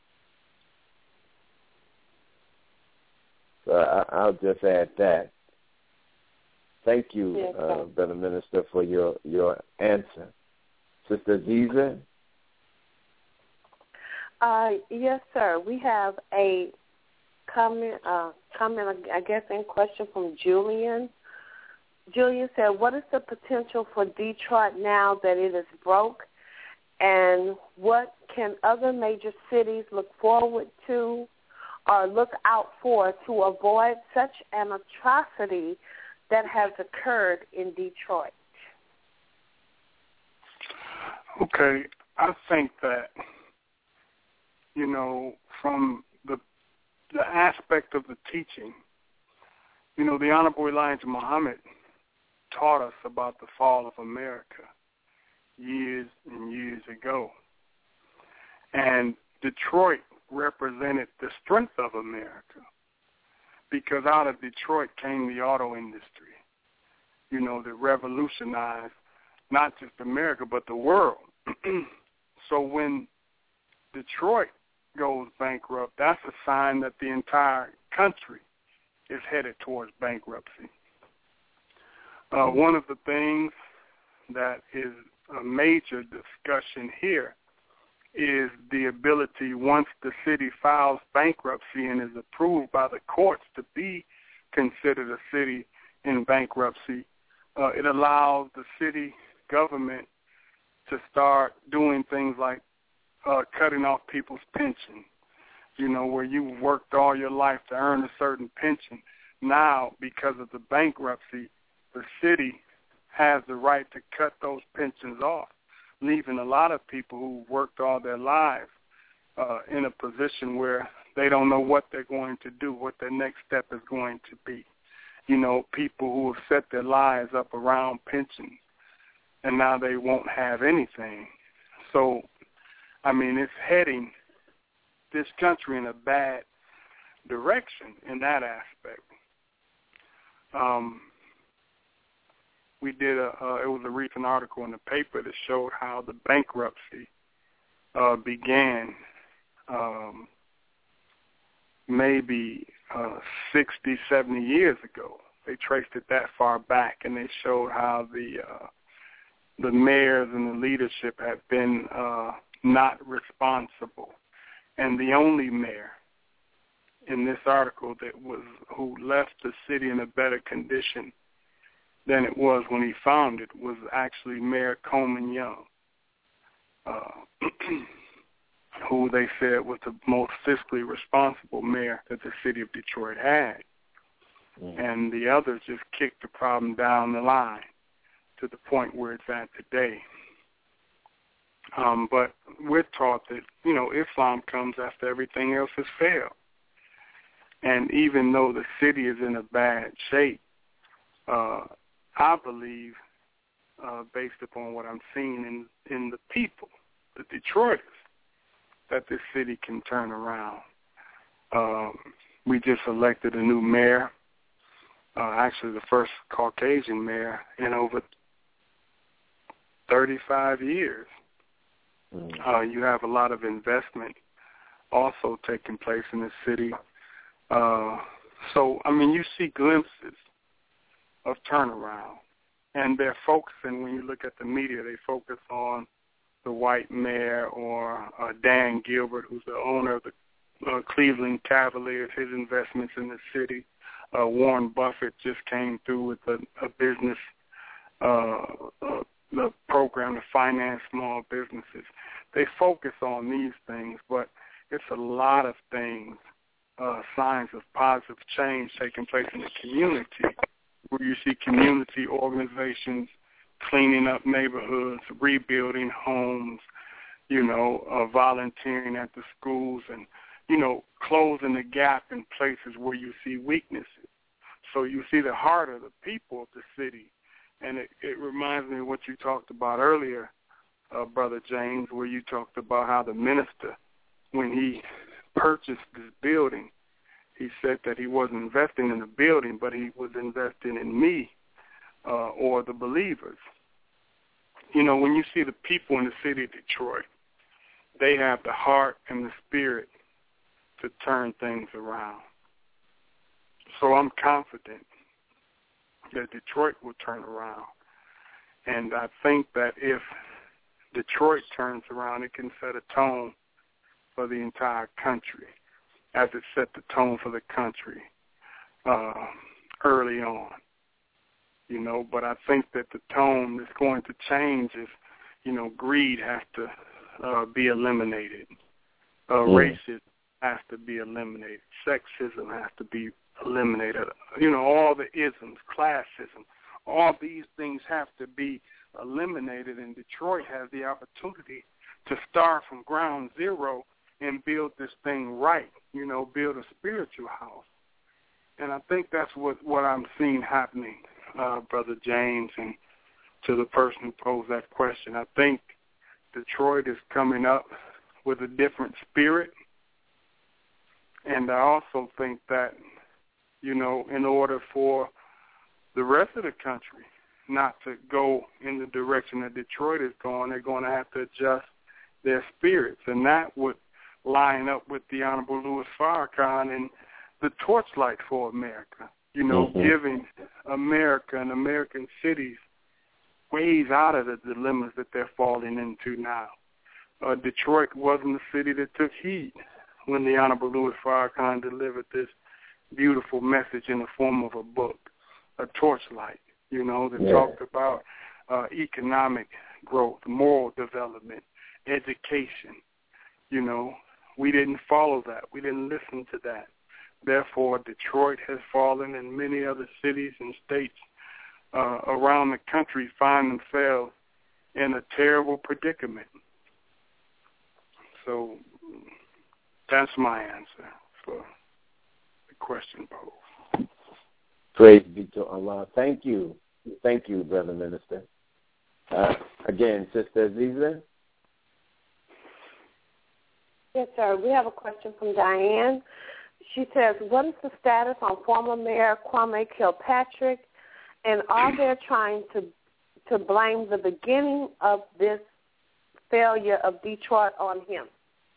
So I, I'll just add that. Thank you, yes, uh, Brother Minister, for your, your answer. Sister Ziza? Uh, yes, sir. We have a comment, uh, comment, I guess, in question from Julian. Julian said, what is the potential for Detroit now that it is broke? And what can other major cities look forward to or look out for to avoid such an atrocity that has occurred in Detroit? Okay, I think that, you know, from the the aspect of the teaching, you know, the Honorable Elijah Muhammad taught us about the fall of America years and years ago. And Detroit represented the strength of America because out of Detroit came the auto industry, you know, that revolutionized not just America but the world. So when Detroit goes bankrupt, that's a sign that the entire country is headed towards bankruptcy. Uh, one of the things that is a major discussion here is the ability, once the city files bankruptcy and is approved by the courts to be considered a city in bankruptcy, uh, it allows the city government to start doing things like uh, cutting off people's pension, you know, where you worked all your life to earn a certain pension. Now, because of the bankruptcy, the city has the right to cut those pensions off, leaving a lot of people who worked all their lives uh, in a position where they don't know what they're going to do, what their next step is going to be. You know, people who have set their lives up around pensions, and now they won't have anything. So, I mean, it's heading this country in a bad direction in that aspect. Um, we did a, uh, it was a recent article in the paper that showed how the bankruptcy uh, began um, maybe uh, sixty, seventy years ago. They traced it that far back, and they showed how the uh, the mayors and the leadership have been uh, not responsible. And the only mayor in this article that was who left the city in a better condition than it was when he found it was actually Mayor Coleman Young, uh, who they said was the most fiscally responsible mayor that the city of Detroit had. Mm. And the others just kicked the problem down the line to the point where it's at today. Um, but we're taught that, you know, Islam comes after everything else has failed. And even though the city is in a bad shape, uh, I believe, uh, based upon what I'm seeing in, in the people, the Detroiters, that this city can turn around. Um, we just elected a new mayor, uh, actually the first Caucasian mayor in over thirty-five years. Mm. Uh, you have a lot of investment also taking place in the city. Uh, so, I mean, you see glimpses of turnaround. And they're focusing, when you look at the media, they focus on the white mayor or uh, Dan Gilbert, who's the owner of the uh, Cleveland Cavaliers, his investments in the city. Uh, Warren Buffett just came through with a, a business uh, uh, the program to finance small businesses. They focus on these things, but it's a lot of things, uh, signs of positive change taking place in the community where you see community organizations cleaning up neighborhoods, rebuilding homes, you know, uh, volunteering at the schools and, you know, closing the gap in places where you see weaknesses. So you see the heart of the people of the city. And it, it reminds me of what you talked about earlier, uh, Brother James, where you talked about how the minister, when he purchased this building, he said that he wasn't investing in the building, but he was investing in me uh, or the believers. You know, when you see the people in the city of Detroit, they have the heart and the spirit to turn things around. So I'm confident that Detroit will turn around. And I think that if Detroit turns around, it can set a tone for the entire country, as it set the tone for the country uh, early on. You know, but I think that the tone is going to change if, you know, greed has to uh, be eliminated. Uh, mm. Racism has to be eliminated. Sexism has to be eliminated. You know, all the isms, classism, all these things have to be eliminated, and Detroit has the opportunity to start from ground zero and build this thing right, you know, build a spiritual house. And I think that's what, what I'm seeing happening, uh, Brother James, and to the person who posed that question. I think Detroit is coming up with a different spirit, and I also think that, you know, in order for the rest of the country not to go in the direction that Detroit is going, they're going to have to adjust their spirits, and that would line up with the Honorable Louis Farrakhan and the Torchlight for America, you know, mm-hmm. giving America and American cities ways out of the dilemmas that they're falling into now. Uh, Detroit wasn't a city that took heed when the Honorable Louis Farrakhan delivered this beautiful message in the form of a book, a torchlight, you know, that yeah. talked about uh, economic growth, moral development, education. You know, we didn't follow that. We didn't listen to that. Therefore, Detroit has fallen, and many other cities and states uh, around the country find themselves in a terrible predicament. So that's my answer for the question posed. Praise be to Allah. Thank you. Thank you, Brother Minister. Uh, again, Sister Aziza. Yes, sir. We have a question from Diane. She says, what is the status on former Mayor Kwame Kilpatrick, and are they trying to to blame the beginning of this failure of Detroit on him?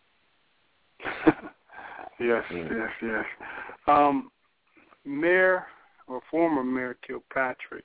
yes, yes, yes. Um, Mayor or former Mayor Kilpatrick,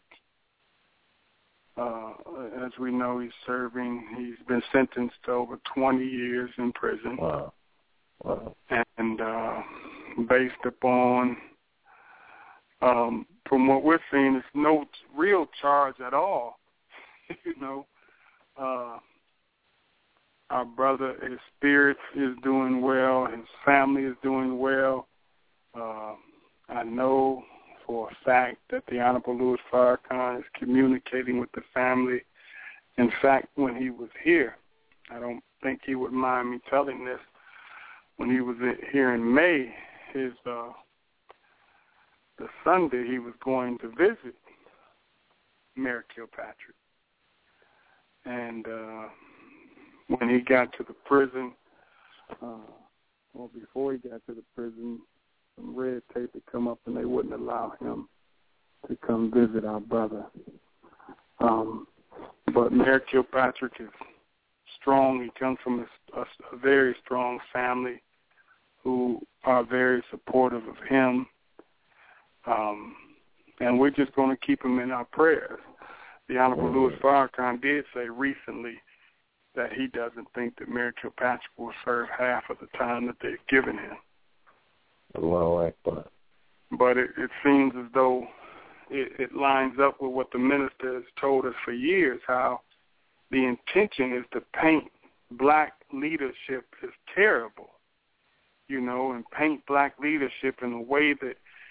uh, as we know, he's serving, he's been sentenced to over twenty years in prison. Wow. Wow. And uh, based upon, um, from what we're seeing, it's no real charge at all. you know, uh, our brother, his spirit is doing well. His family is doing well. Uh, I know for a fact that the Honorable Louis Farrakhan is communicating with the family. In fact, when he was here, I don't think he would mind me telling this, when he was here in May, his uh, the Sunday he was going to visit Mayor Kilpatrick. And uh, when he got to the prison, uh, well, before he got to the prison, some red tape had come up and they wouldn't allow him to come visit our brother. Um, but Mayor Kilpatrick is strong. He comes from a, a, a very strong family who are very supportive of him. Um, and we're just going to keep him in our prayers. The Honorable Louis Farrakhan did say recently that he doesn't think that Mayor Kilpatrick will serve half of the time that they've given him. Allahu Akbar. But it, it seems as though it, it lines up with what the minister has told us for years, how the intention is to paint black leadership as terrible, you know, and paint black leadership in a way that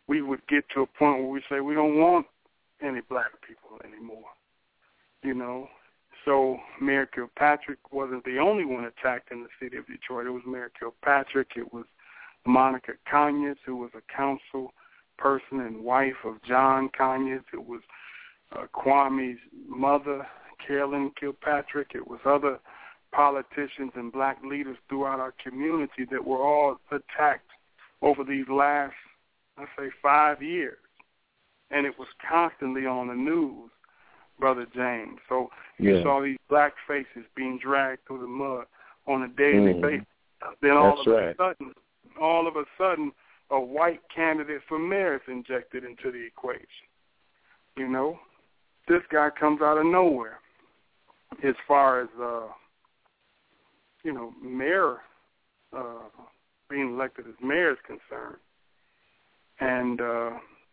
we would get to a point where we say we don't want any black people anymore, you know. So Mayor Kilpatrick wasn't the only one attacked in the city of Detroit. It was Mayor Kilpatrick. It was Monica Conyers, who was a council person and wife of John Conyers. It was uh, Kwame's mother, Carolyn Kilpatrick. It was other politicians and black leaders throughout our community that were all attacked over these last, let's say, five years. And it was constantly on the news, Brother James. So yeah. you saw these black faces being dragged through the mud on a daily mm. basis. Then all That's of right. a sudden, all of a sudden, a white candidate for mayor is injected into the equation. You know, this guy comes out of nowhere as far as, uh, you know, mayor, uh, being elected as mayor is concerned. And uh,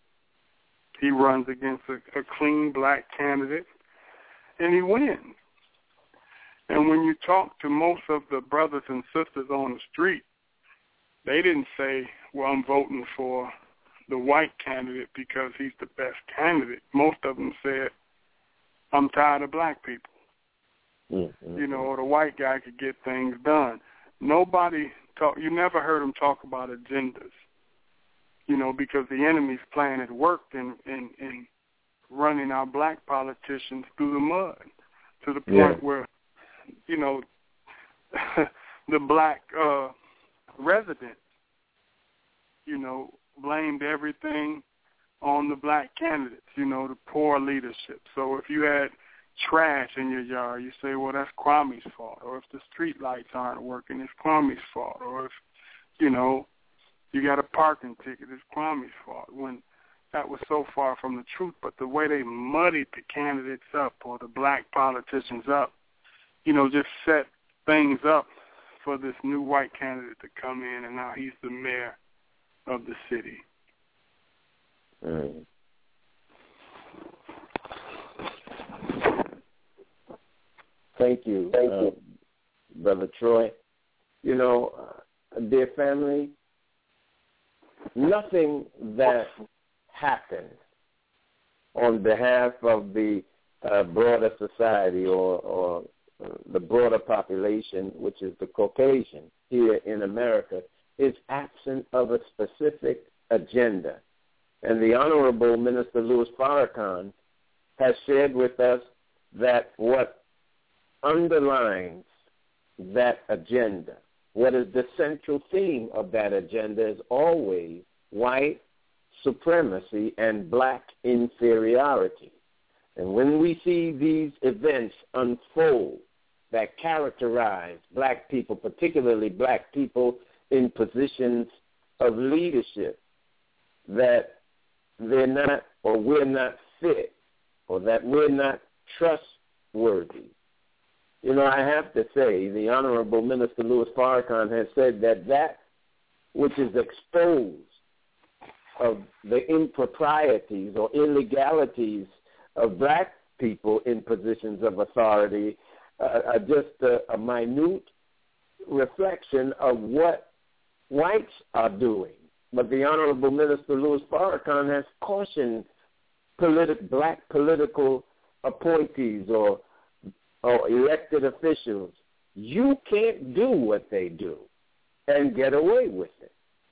he runs against a, a clean black candidate, and he wins. And when you talk to most of the brothers and sisters on the street, they didn't say, well, I'm voting for the white candidate because he's the best candidate. Most of them said, I'm tired of black people. Mm-hmm. You know, or the white guy could get things done. Nobody talk. You never heard them talk about agendas. You know, because the enemy's plan had worked in, in, in running our black politicians through the mud to the point yeah. where, you know, the black uh, residents, you know, blamed everything on the black candidates, you know, the poor leadership. So if you had trash in your yard, you say, well, that's Kwame's fault. Or if the street lights aren't working, it's Kwame's fault. Or if, you know, you got a parking ticket, it's Kwame's fault, when that was so far from the truth. But the way they muddied the candidates up or the black politicians up, you know, just set things up for this new white candidate to come in, and now he's the mayor of the city. Mm. Thank you, Thank uh, you, Brother Troy. You know, uh, dear family, nothing that happens on behalf of the uh, broader society or, or uh, the broader population, which is the Caucasian here in America, is absent of a specific agenda. And the Honorable Minister Louis Farrakhan has shared with us that what underlines that agenda, what is the central theme of that agenda, is always white supremacy and black inferiority. And when we see these events unfold that characterize black people, particularly black people in positions of leadership, that they're not, or we're not fit, or that we're not trustworthy. You know, I have to say, the Honorable Minister Louis Farrakhan has said that that which is exposed of the improprieties or illegalities of black people in positions of authority uh, are just a, a minute reflection of what whites are doing. But the Honorable Minister Louis Farrakhan has cautioned politi- black political appointees or or elected officials, you can't do what they do and get away with it.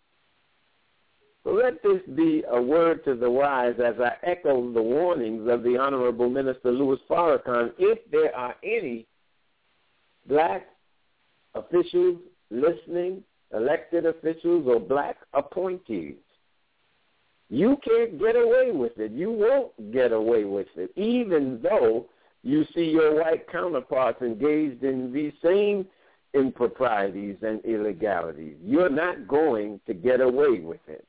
So let this be a word to the wise as I echo the warnings of the Honorable Minister Louis Farrakhan. If there are any black officials listening, elected officials or black appointees, you can't get away with it. You won't get away with it, even though you see your white counterparts engaged in these same improprieties and illegalities. You're not going to get away with it.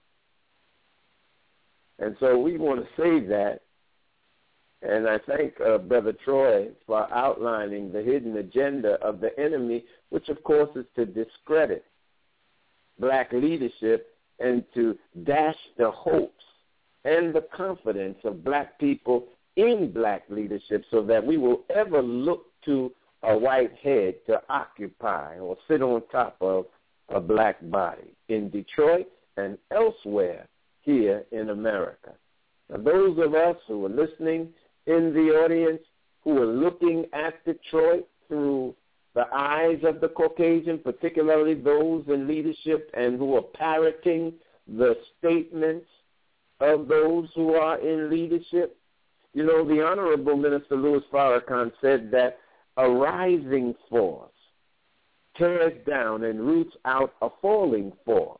And so we want to say that, and I thank uh, Brother Troy for outlining the hidden agenda of the enemy, which of course is to discredit black leadership and to dash the hopes and the confidence of black people in black leadership so that we will ever look to a white head to occupy or sit on top of a black body. In Detroit and elsewhere, here in America. Now, those of us who are listening in the audience, who are looking at Detroit through the eyes of the Caucasian, particularly those in leadership and who are parroting the statements of those who are in leadership. You know, the Honorable Minister Louis Farrakhan said that a rising force tears down and roots out a falling force.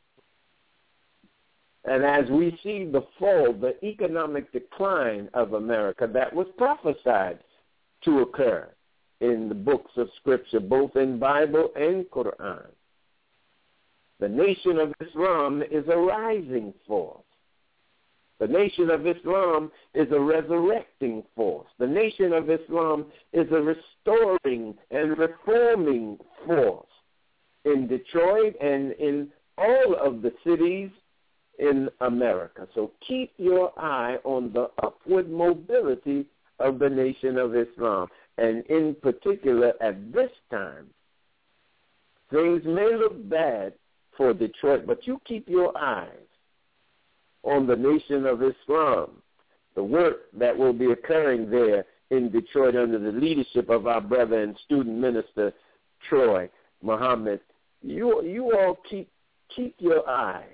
And as we see the fall, the economic decline of America that was prophesied to occur in the books of Scripture, both in Bible and Quran, the Nation of Islam is a rising force. The Nation of Islam is a resurrecting force. The Nation of Islam is a restoring and reforming force in Detroit and in all of the cities in America. So keep your eye on the upward mobility of the Nation of Islam. And in particular, at this time, things may look bad for Detroit, but you keep your eyes on the Nation of Islam, the work that will be occurring there in Detroit under the leadership of our brother and student minister, Troy Muhammad. You, you all keep, keep your eyes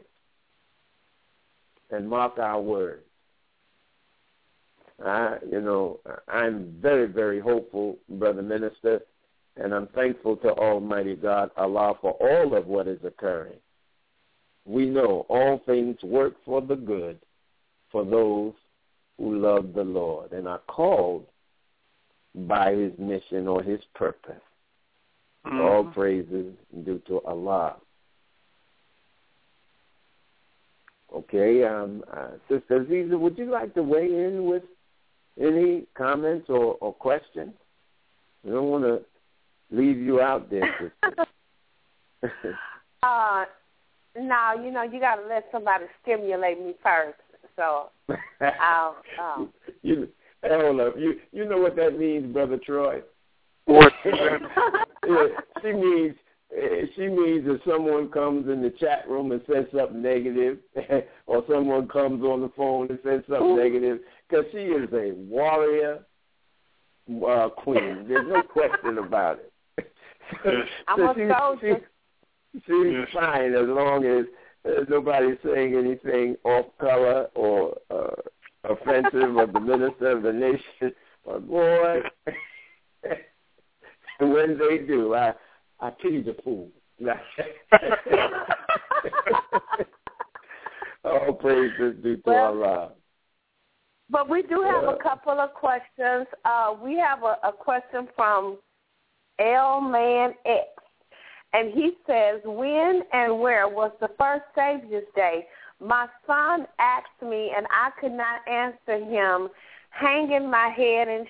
and mark our words. I, you know, I'm very, very hopeful, Brother Minister, and I'm thankful to Almighty God, Allah, for all of what is occurring. We know all things work for the good for those who love the Lord and are called by his mission or his purpose. Mm-hmm. All praises due to Allah. Okay, um, uh, Sister Aziza, would you like to weigh in with any comments or, or questions? We don't want to leave you out there, Sister. uh, no, you know, you got to let somebody stimulate me first. So, I'll, um. you, hold up. You, you know what that means, Brother Troy? What? yeah, she means she means if someone comes in the chat room and says something negative, or someone comes on the phone and says something negative, because she is a warrior uh, queen. There's no question about it. I'm so a she, soldier. She, she's fine as long as uh, nobody's saying anything off color or uh, offensive of the minister of the nation. But boy, when they do, I I pity the fool. All praises due to well, Allah. But we do have uh, a couple of questions. Uh, we have a, a question from L Man X, and he says, when and where was the first Savior's Day? My son asked me, and I could not answer him, hanging my head in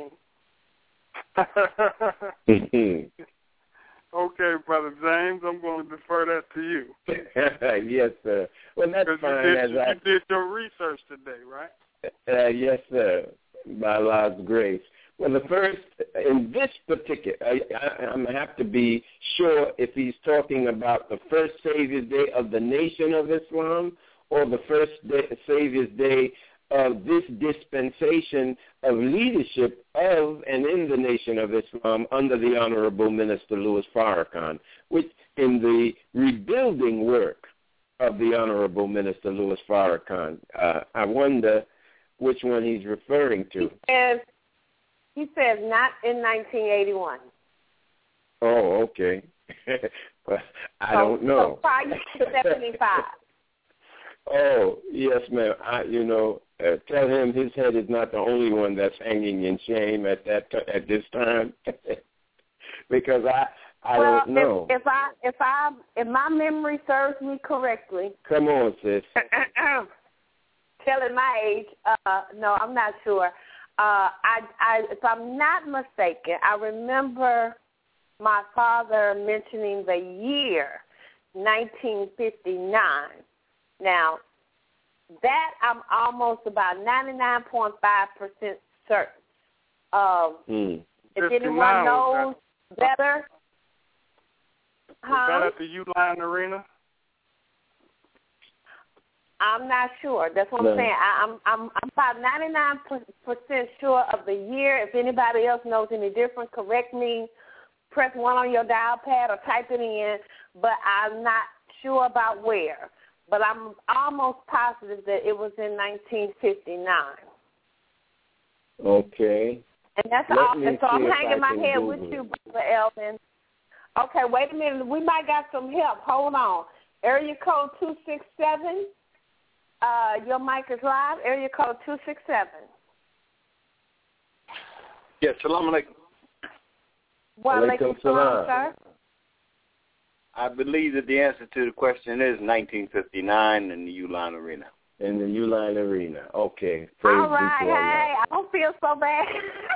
shame. Okay, Brother James, I'm going to defer that to you. Yes, sir. Well, that's fine. You did, as you I, did your research today, right? Uh, yes, sir, by Allah's grace. Well, the first, in this particular, I, I, I'm going to have to be sure if he's talking about the first Savior's Day of the Nation of Islam or the first day, Savior's Day of this dispensation of leadership of and in the Nation of Islam under the Honorable Minister Louis Farrakhan, which in the rebuilding work of the Honorable Minister Louis Farrakhan. Uh, I wonder which one he's referring to. He says, he says not in nineteen eighty-one. Oh, okay. Well, I so, don't know. So prior to seventy-five. Oh, yes, ma'am. I, you know, uh, tell him his head is not the only one that's hanging in shame at that t- at this time, because I I well, don't know. If, if I if I if my memory serves me correctly. Come on, sis. Telling my age, uh, no, I'm not sure. Uh, I, I, if I'm not mistaken, I remember my father mentioning the year nineteen fifty-nine. Now, that I'm almost about ninety-nine point five percent certain. Um, mm. If anyone knows that, better. Was huh? that at the Uline Arena? I'm not sure. That's what I'm no. saying. I, I'm I'm I'm about ninety-nine percent sure of the year. If anybody else knows any different, correct me. Press one on your dial pad or type it in. But I'm not sure about where. But I'm almost positive that it was in nineteen fifty-nine. Okay. And that's Let all. me And so I'm see if hanging I my can head Google with you, it. Brother Elvin. Okay, wait a minute. We might got some help. Hold on. Area code two six seven. Uh, your mic is live. Area code two six seven. Yes, salam alaikum. Wa alaikum salam, sir. I believe that the answer to the question is nineteen fifty-nine in the Uline Arena. In the Uline Arena. Okay. Praise All right. be to Allah. Hey, I don't feel so bad.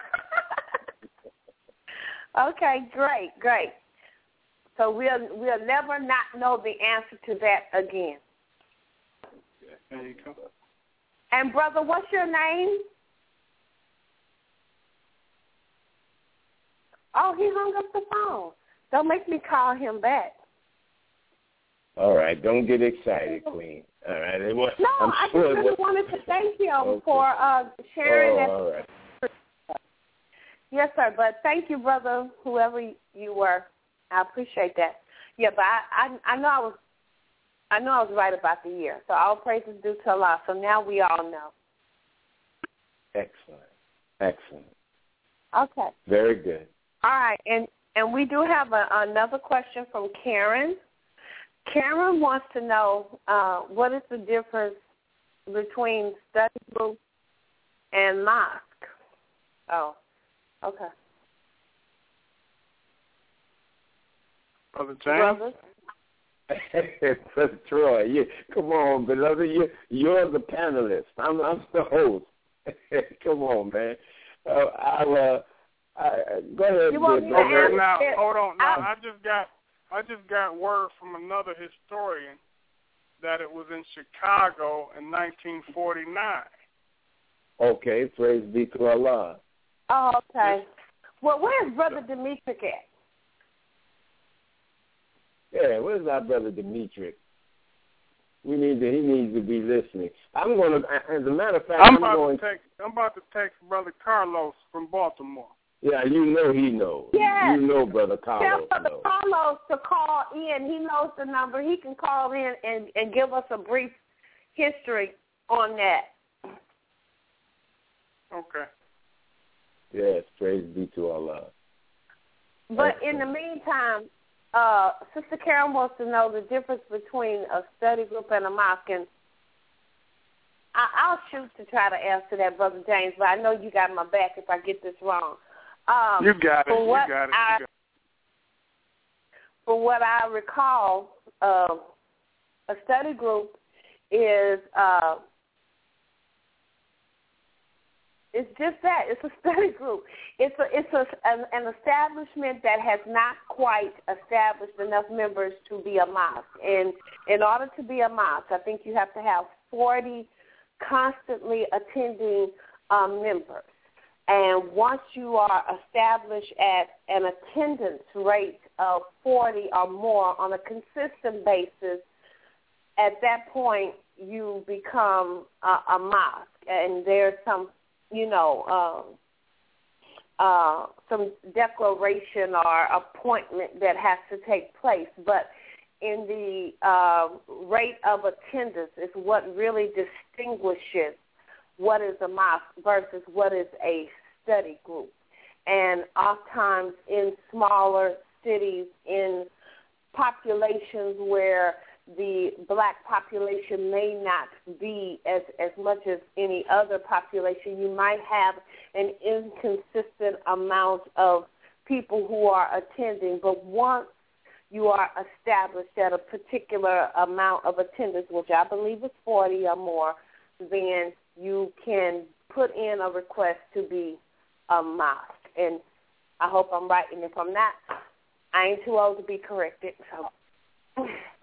Okay, great, great. So we'll we'll never not know the answer to that again. There you go. And brother, what's your name? Oh, he hung up the phone. Don't make me call him back. All right. Don't get excited, Queen. All right. It was, No, I'm I sure just it really was, wanted to thank him okay. for uh, sharing oh, that. all right. Yes, sir. But thank you, brother, whoever you were. I appreciate that. Yeah, but I, I, I know I was, I know I was right about the year. So all praises due to Allah. So now we all know. Excellent. Excellent. Okay. Very good. All right, and and we do have a, another question from Karen. Karen wants to know uh, what is the difference between study group and mosque. Oh, okay. Brother James? Brothers? Brother Troy, you, come on, beloved. You, you're the panelist. I'm, I'm the host. Come on, man. Uh, I'll, uh, I, go ahead. You want me to Okay, answer now it? hold on. Now I, I just got I just got word from another historian that it was in Chicago in nineteen forty-nine. Okay, praise be to Allah. oh, okay. Well, where's Brother Demetric at? Yeah, where's our brother Demetric? We need to. He needs to be listening. I'm going to. As a matter of fact, I'm I'm, about going. to text. I'm about to text Brother Carlos from Baltimore. Yeah, you know he knows. Yes. You know Brother Tell Carlos Brother knows. Carlos to call in. He knows the number. He can call in and, and give us a brief history on that. Okay. Yes, praise be to Allah. But Excellent. in the meantime, uh, Sister Karen wants to know the difference between a study group and a mosque. And I, I'll shoot to try to answer that, Brother James, but I know you got my back if I get this wrong. Um, You got it. for You what got it. I, You got it. For what I recall, uh, a study group is uh, it's just that. It's a study group. It's a it's a an, an establishment that has not quite established enough members to be a mosque. And in order to be a mosque, I think you have to have forty constantly attending um, members. And once you are established at an attendance rate of forty or more on a consistent basis, at that point you become a, a mosque. And there's some, you know, um, uh, some declaration or appointment that has to take place. But in the uh, rate of attendance is what really distinguishes what is a mosque versus what is a study group. And oftentimes in smaller cities, in populations where the black population may not be as, as much as any other population, you might have an inconsistent amount of people who are attending. But once you are established at a particular amount of attendance, which I believe is forty or more, then you can put in a request to be a mosque. And I hope I'm right, and if I'm not, I ain't too old to be corrected. So,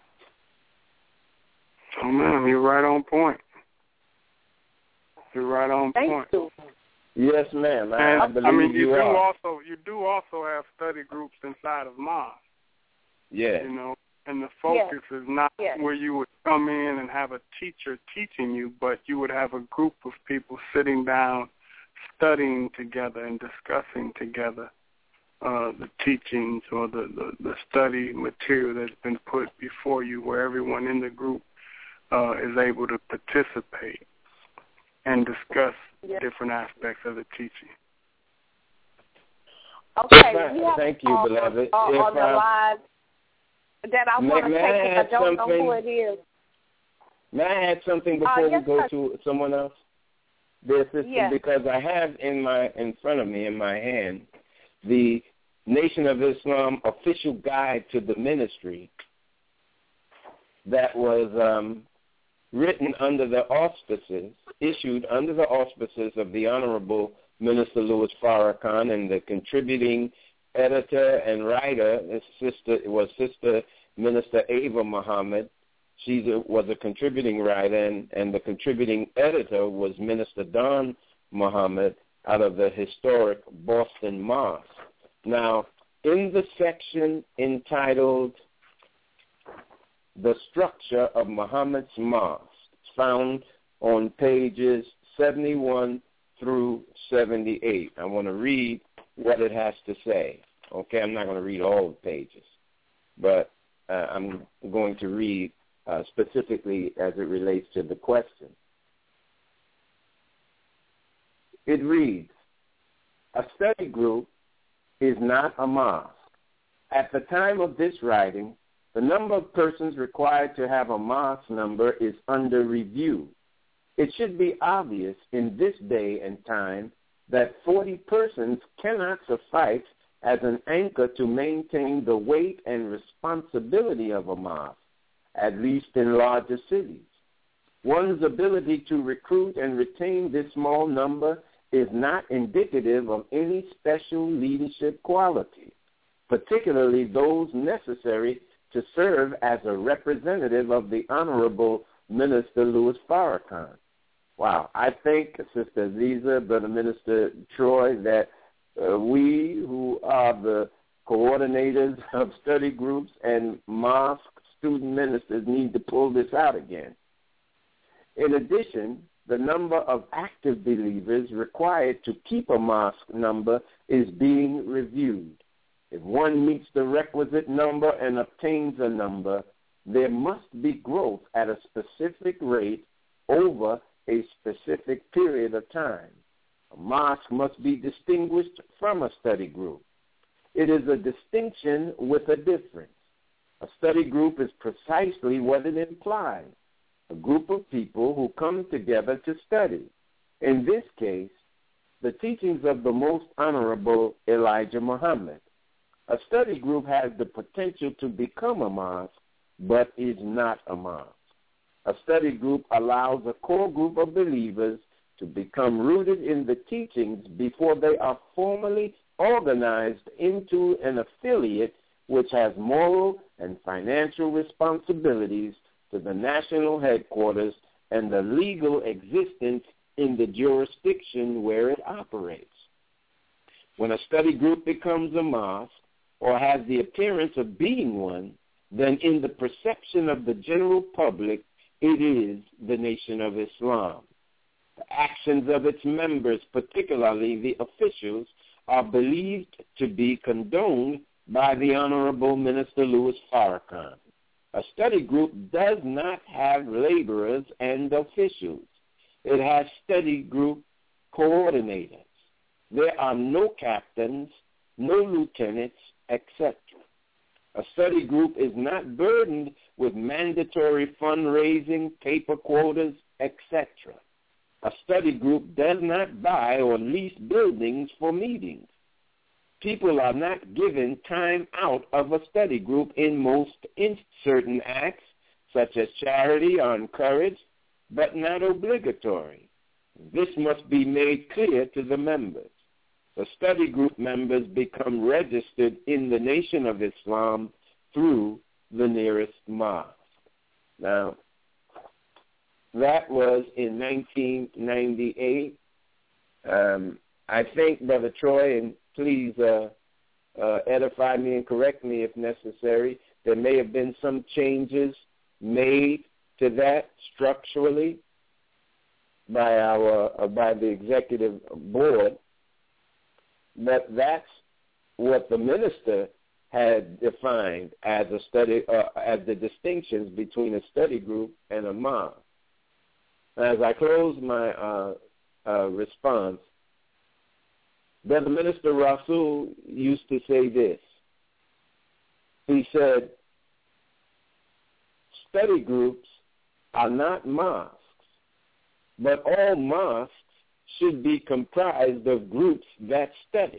Oh, man, you're right on point. You're right on thank point. you. Yes, ma'am. I, And, I believe I mean, you, you do are. also you do also have study groups inside of mosques. Yeah. You know, And the focus yes. is not yes. where you would come in and have a teacher teaching you, but you would have a group of people sitting down, studying together and discussing together uh, the teachings or the, the, the study material that's been put before you, where everyone in the group uh, is able to participate and discuss yes. different aspects of the teaching. Okay, we have thank you, on, beloved. on, if, on the uh, line that I want to take because I don't something? know who it is. May I add something before uh, yes, we go sir. to someone else? Dear sister, yes. because I have in my in front of me, in my hand, the Nation of Islam official guide to the ministry that was um, written under the auspices, issued under the auspices of the Honorable Minister Louis Farrakhan, and the contributing editor and writer his sister was Sister Minister Ava Muhammad. She was a contributing writer, and, and the contributing editor was Minister Don Muhammad out of the historic Boston Mosque. Now, in the section entitled The Structure of Muhammad's Mosque, found on pages seventy-one through seventy-eight. I want to read what it has to say. Okay, I'm not going to read all the pages, but uh, I'm going to read uh, specifically as it relates to the question. It reads, a study group is not a mosque. At the time of this writing, the number of persons required to have a mosque number is under review. It should be obvious in this day and time that forty persons cannot suffice as an anchor to maintain the weight and responsibility of a mosque, at least in larger cities. One's ability to recruit and retain this small number is not indicative of any special leadership quality, particularly those necessary to serve as a representative of the Honorable Minister Louis Farrakhan. Wow. I think, Sister Aziza, Brother Minister Troy, that uh, we who are the coordinators of study groups and mosque student ministers need to pull this out again. In addition, the number of active believers required to keep a mosque number is being reviewed. If one meets the requisite number and obtains a number, there must be growth at a specific rate over a specific period of time. A mosque must be distinguished from a study group. It is a distinction with a difference. A study group is precisely what it implies, a group of people who come together to study. In this case, the teachings of the Most Honorable Elijah Muhammad. A study group has the potential to become a mosque, but is not a mosque. A study group allows a core group of believers to become rooted in the teachings before they are formally organized into an affiliate which has moral and financial responsibilities to the national headquarters and the legal existence in the jurisdiction where it operates. When a study group becomes a mosque or has the appearance of being one, then in the perception of the general public, it is the Nation of Islam. The actions of its members, particularly the officials, are believed to be condoned by the Honorable Minister Louis Farrakhan. A study group does not have laborers and officials. It has study group coordinators. There are no captains, no lieutenants, et cetera. A study group is not burdened with mandatory fundraising, paper quotas, et cetera. A study group does not buy or lease buildings for meetings. People are not given time out of a study group in most in certain acts, such as charity, are encouraged, but not obligatory. This must be made clear to the members. The study group members become registered in the Nation of Islam through the nearest mosque. Now, that was in nineteen ninety-eight. Um, I think, Brother Troy, and please uh, uh, edify me and correct me if necessary, There may have been some changes made to that structurally by our uh, by the executive board, but that's what the minister had defined as a study, uh, as the distinctions between a study group and a mosque. As I close my uh, uh, response, Brother Minister Rasul used to say this. He said, study groups are not mosques, but all mosques should be comprised of groups that study.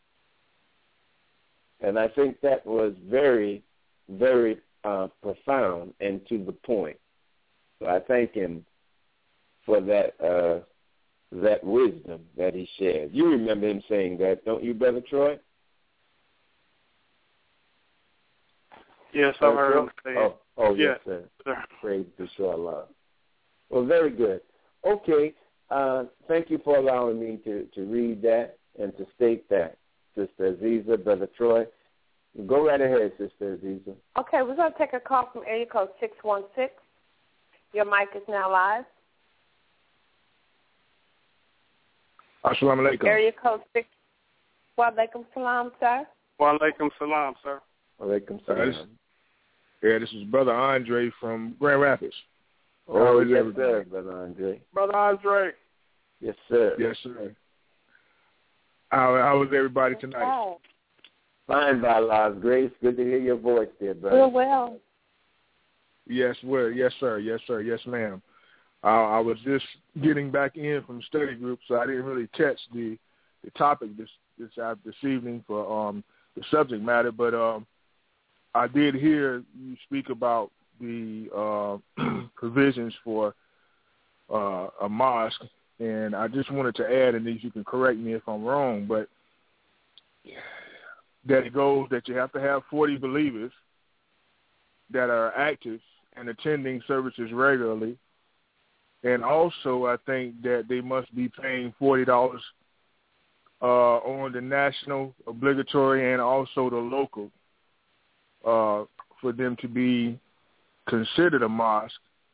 And I think that was very, very uh, profound and to the point. So I thank him for that uh, that wisdom that he shared. You remember him saying that, don't you, Brother Troy? Yes, I heard him say it. Oh, oh yes, yes, sir. sir. Praise to Allah. Well, very good. Okay, uh, thank you for allowing me to, to read that and to state that. Sister Aziza, Brother Troy. Go right ahead, Sister Aziza. Okay, we're going to take a call from area code six one six. Your mic is now live. Assalamu alaikum. Area code six. Wa alaikum salam, sir. Wa alaikum salam, sir. Wa alaikum Uh, this, salam. yeah, this is Brother Andre from Grand Rapids. Oh, is yes, everybody? sir, Brother Andre. Brother Andre. Yes, sir. Yes, sir. How, how was everybody tonight? Oh, Fine, by Allah's grace. Good to hear your voice, dear brother. real well. Yes, well, yes, sir. Yes, sir. Yes, ma'am. Uh, I was just getting back in from study group, so I didn't really catch the, the topic this this uh, this evening for um, the subject matter. But um, I did hear you speak about the uh, provisions for uh, a mosque, and I just wanted to add, and you can correct me if I'm wrong, but that it goes that you have to have forty believers that are active and attending services regularly. And also, I think that they must be paying forty dollars uh, on the national obligatory and also the local uh, for them to be considered a mosque.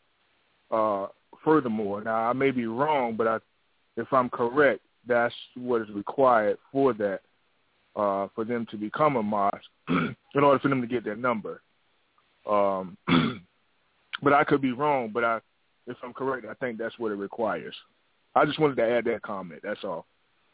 Uh, furthermore, now I may be wrong, but I, if I'm correct, that's what is required for that, uh, for them to become a mosque in order for them to get that number. Um, but I could be wrong, but I. If I'm correct, I think that's what it requires. I just wanted to add that comment. That's all.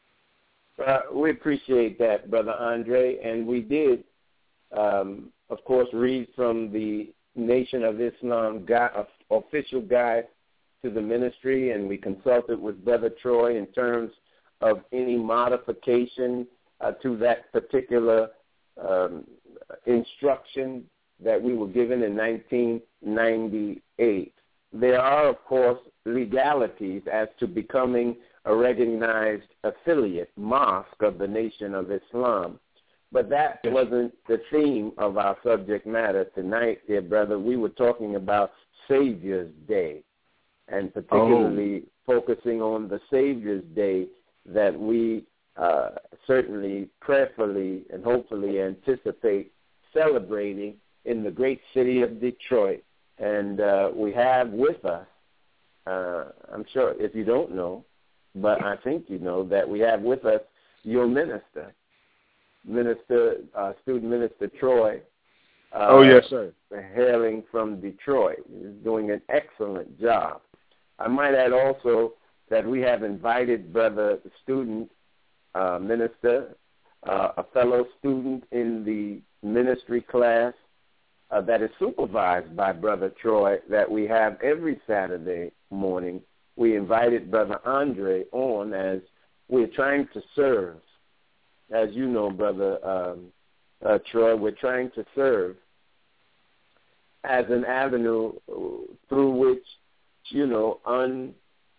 Uh, we appreciate that, Brother Andre. And we did, um, of course, read from the Nation of Islam guide, official guide to the ministry, and we consulted with Brother Troy in terms of any modification uh, to that particular um, instruction that we were given in nineteen ninety-eight. There are, of course, legalities as to becoming a recognized affiliate mosque of the Nation of Islam. But that wasn't the theme of our subject matter tonight, dear brother. We were talking about Savior's Day, and particularly oh. focusing on the Savior's Day that we uh, certainly prayerfully and hopefully anticipate celebrating in the great city of Detroit. And uh, we have with us, uh, I'm sure if you don't know, but I think you know, that we have with us your minister, Minister, uh, Student Minister Troy. Uh, oh, yes, sir. Hailing from Detroit. He's doing an excellent job. I might add also that we have invited Brother Student uh, Minister, uh, a fellow student in the ministry class, Uh, that is supervised by Brother Troy, that we have every Saturday morning. We invited Brother Andre on as we're trying to serve. As you know, Brother um, uh, Troy, we're trying to serve as an avenue through which, you know, un,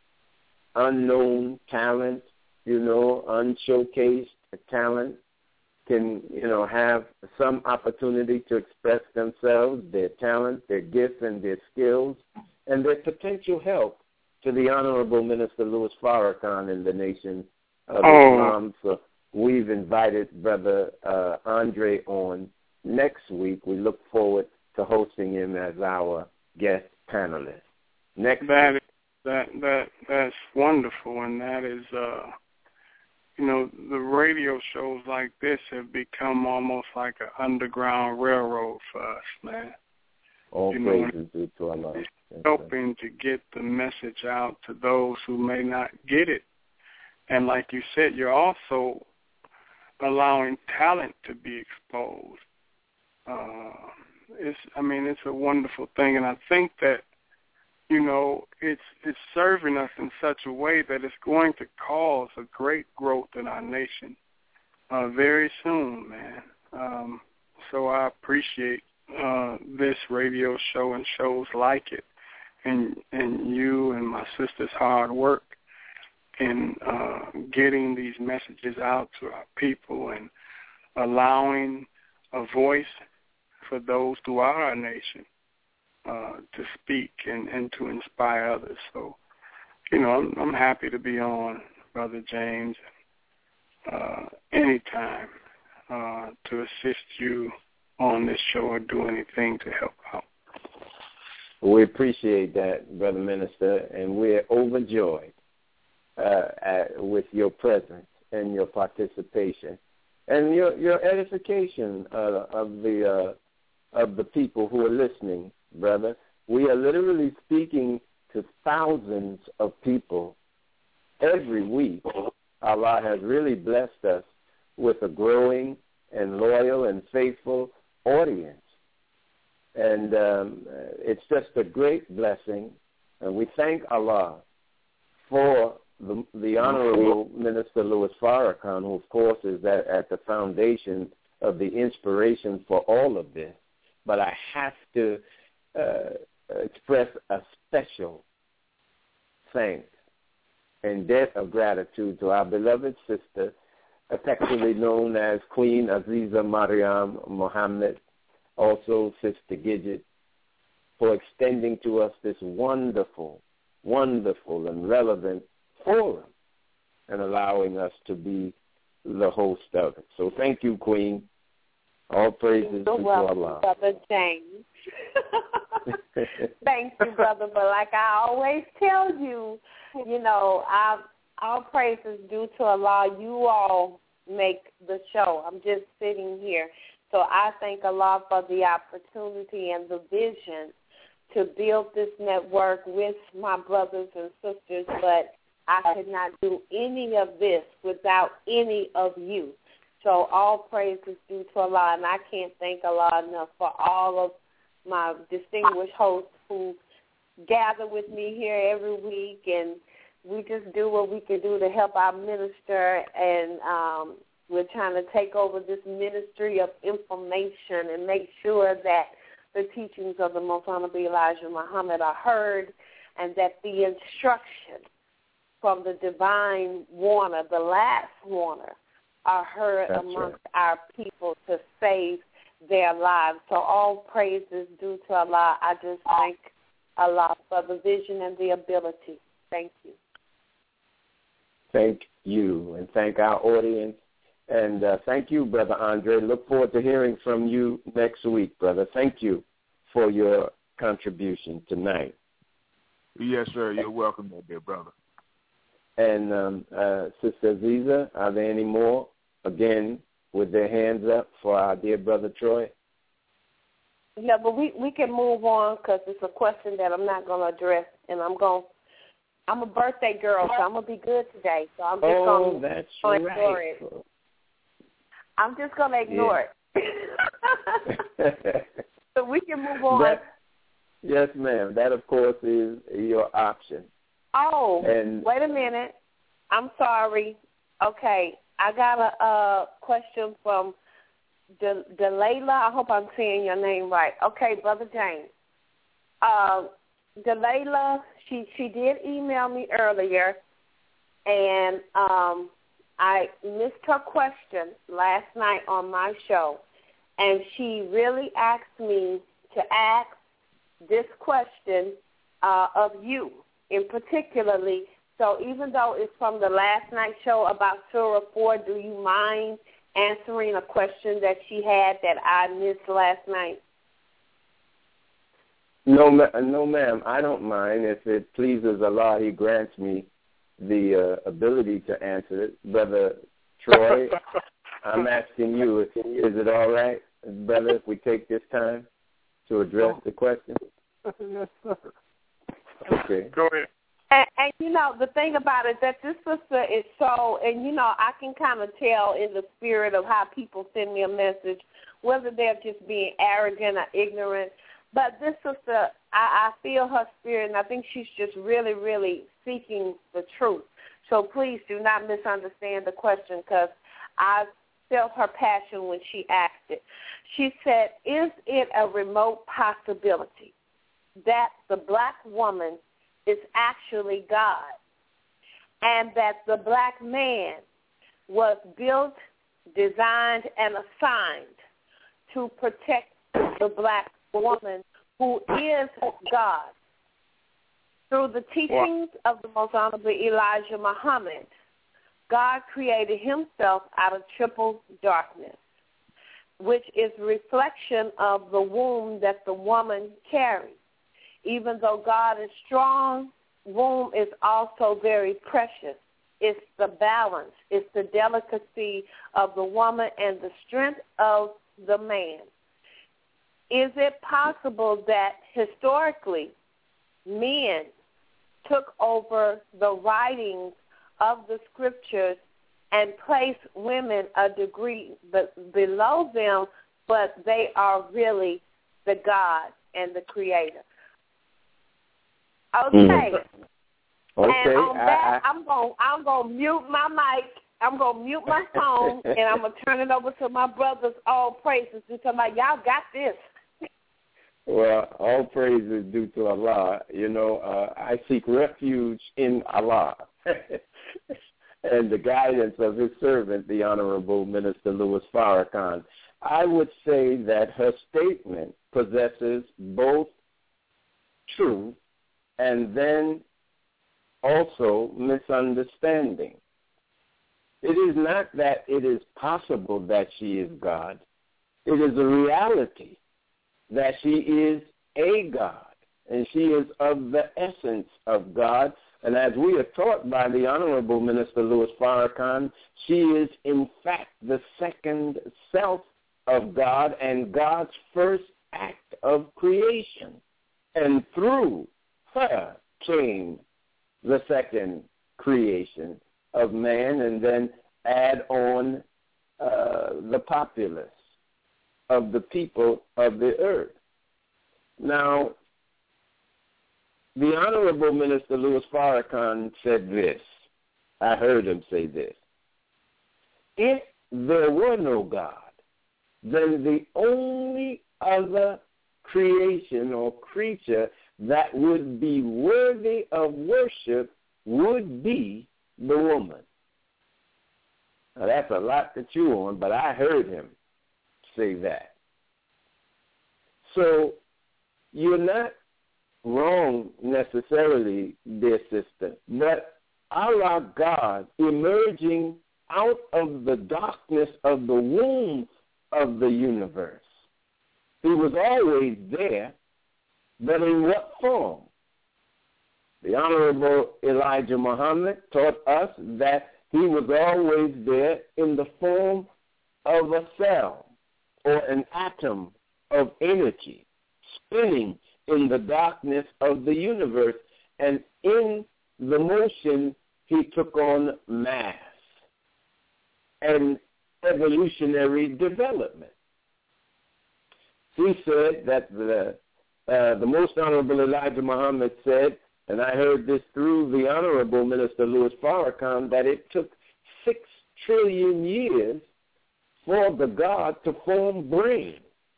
unknown talent, you know, unshowcased talent, can, you know, have some opportunity to express themselves, their talent, their gifts, and their skills, and their potential help to the Honorable Minister Louis Farrakhan in the Nation of oh. Islam. So we've invited Brother uh, Andre on next week, we look forward to hosting him as our guest panelist. Next that is, that that that's wonderful, and that is, uh, you know, the radio shows like this have become almost like an underground railroad for us, man. All you praises know, due to Allah. It's helping to get the message out to those who may not get it. And like you said, you're also allowing talent to be exposed. Uh, it's, I mean, it's a wonderful thing, and I think that, you know, it's it's serving us in such a way that it's going to cause a great growth in our nation uh, very soon, man. Um, so I appreciate uh, this radio show and shows like it, and and you and my sister's hard work in uh, getting these messages out to our people and allowing a voice for those throughout our nation uh, to speak and, and to inspire others. So, you know, I'm, I'm happy to be on, Brother James, uh, anytime uh, to assist you on this show or do anything to help out. We appreciate that, Brother Minister, and we're overjoyed uh, at, with your presence and your participation and your your edification uh, of the uh, of the people who are listening, brother. We are literally speaking to thousands of people every week. Allah has really blessed us with a growing and loyal and faithful audience. And um, it's just a great blessing. And we thank Allah for the, the Honorable Minister Louis Farrakhan, who, of course, is at, at the foundation of the inspiration for all of this. But I have to uh, express a special thanks and debt of gratitude to our beloved sister, affectionately known as Queen Aziza Mariam Muhammad, also Sister Gidget, for extending to us this wonderful, wonderful and relevant forum and allowing us to be the host of it. So thank you, Queen. All praises to Allah. Brother James. Thank you, brother. But like I always tell you, you know, I, all praises due to Allah. You all make the show. I'm just sitting here. So I thank Allah for the opportunity and the vision to build this network with my brothers and sisters, but I could not do any of this without any of you. So all praise is due to Allah, and I can't thank Allah enough for all of my distinguished hosts who gather with me here every week, and we just do what we can do to help our minister, and um, we're trying to take over this ministry of information and make sure that the teachings of the Most Honorable Elijah Muhammad are heard, and that the instruction from the divine warner, the last warner, are heard That's amongst right. our people to save their lives. So all praise is due to Allah. I just thank Allah for the vision and the ability. Thank you. Thank you, and thank our audience. And uh, thank you, Brother Andre. Look forward to hearing from you next week, brother. Thank you for your contribution tonight. Yes, sir. You're welcome, my dear brother. And um, uh, Sister Aziza, are there any more, again, with their hands up for our dear Brother Troy? Yeah, but we, we can move on because it's a question that I'm not going to address, and I'm going I'm a birthday girl, so I'm going to be good today. So I'm just oh, going that's to right. ignore it. I'm just going to ignore yeah. it. So we can move on. That, yes, ma'am. That, of course, is your option. Oh, and, wait a minute. I'm sorry. Okay, I got a uh, question from De- Delayla. I hope I'm saying your name right. Okay, Brother James. Uh, Delayla, she, she did email me earlier, and um, I missed her question last night on my show, and she really asked me to ask this question uh, of you in particularly. So even though it's from the last night show about Surah four, do you mind answering a question that she had that I missed last night? No, ma- no, ma'am. I don't mind. If it pleases Allah, He grants me the uh, ability to answer it. Brother Troy, I'm asking you, is it all right, brother, if we take this time to address the question? Yes, sir. Okay. Go ahead. And, and, you know, the thing about it, that this sister is so, and, you know, I can kind of tell in the spirit of how people send me a message, whether they're just being arrogant or ignorant. But this sister, I, I feel her spirit, and I think she's just really, really seeking the truth. So please do not misunderstand the question, because I felt her passion when she asked it. She said, is it a remote possibility that the black woman is actually God, and that the black man was built, designed, and assigned to protect the black woman who is God? Through the teachings of the Most Honorable Elijah Muhammad, God created himself out of triple darkness, which is a reflection of the womb that the woman carries. Even though God is strong, womb is also very precious. It's the balance. It's the delicacy of the woman and the strength of the man. Is it possible that historically men took over the writings of the scriptures and placed women a degree below them, but they are really the God and the Creator? Okay. Mm. Okay. And on that, I, I, I'm going I'm gonna mute my mic. I'm going to mute my phone, and I'm going to turn it over to my brothers, all praises, and somebody, y'all got this. Well, all praise is due to Allah. You know, uh, I seek refuge in Allah and the guidance of His servant, the Honorable Minister Louis Farrakhan. I would say that her statement possesses both truth and then also misunderstanding. It is not that it is possible that she is God. It is a reality that she is a God, and she is of the essence of God. And as we are taught by the Honorable Minister Louis Farrakhan, she is in fact the second self of God and God's first act of creation. And through her came the second creation of man, and then add on uh, the populace of the people of the earth. Now, the Honorable Minister Louis Farrakhan said this. I heard him say this. If there were no God, then the only other creation or creature that would be worthy of worship would be the woman. Now, that's a lot to chew on, but I heard him say that. So you're not wrong necessarily, dear sister, but Allah God emerging out of the darkness of the womb of the universe. He was always there, but in what form? The Honorable Elijah Muhammad taught us that he was always there in the form of a cell or an atom of energy spinning in the darkness of the universe, and in the motion he took on mass and evolutionary development. He said that the uh, the Most Honorable Elijah Muhammad said, and I heard this through the Honorable Minister Louis Farrakhan, that it took six trillion years for the God to form brain.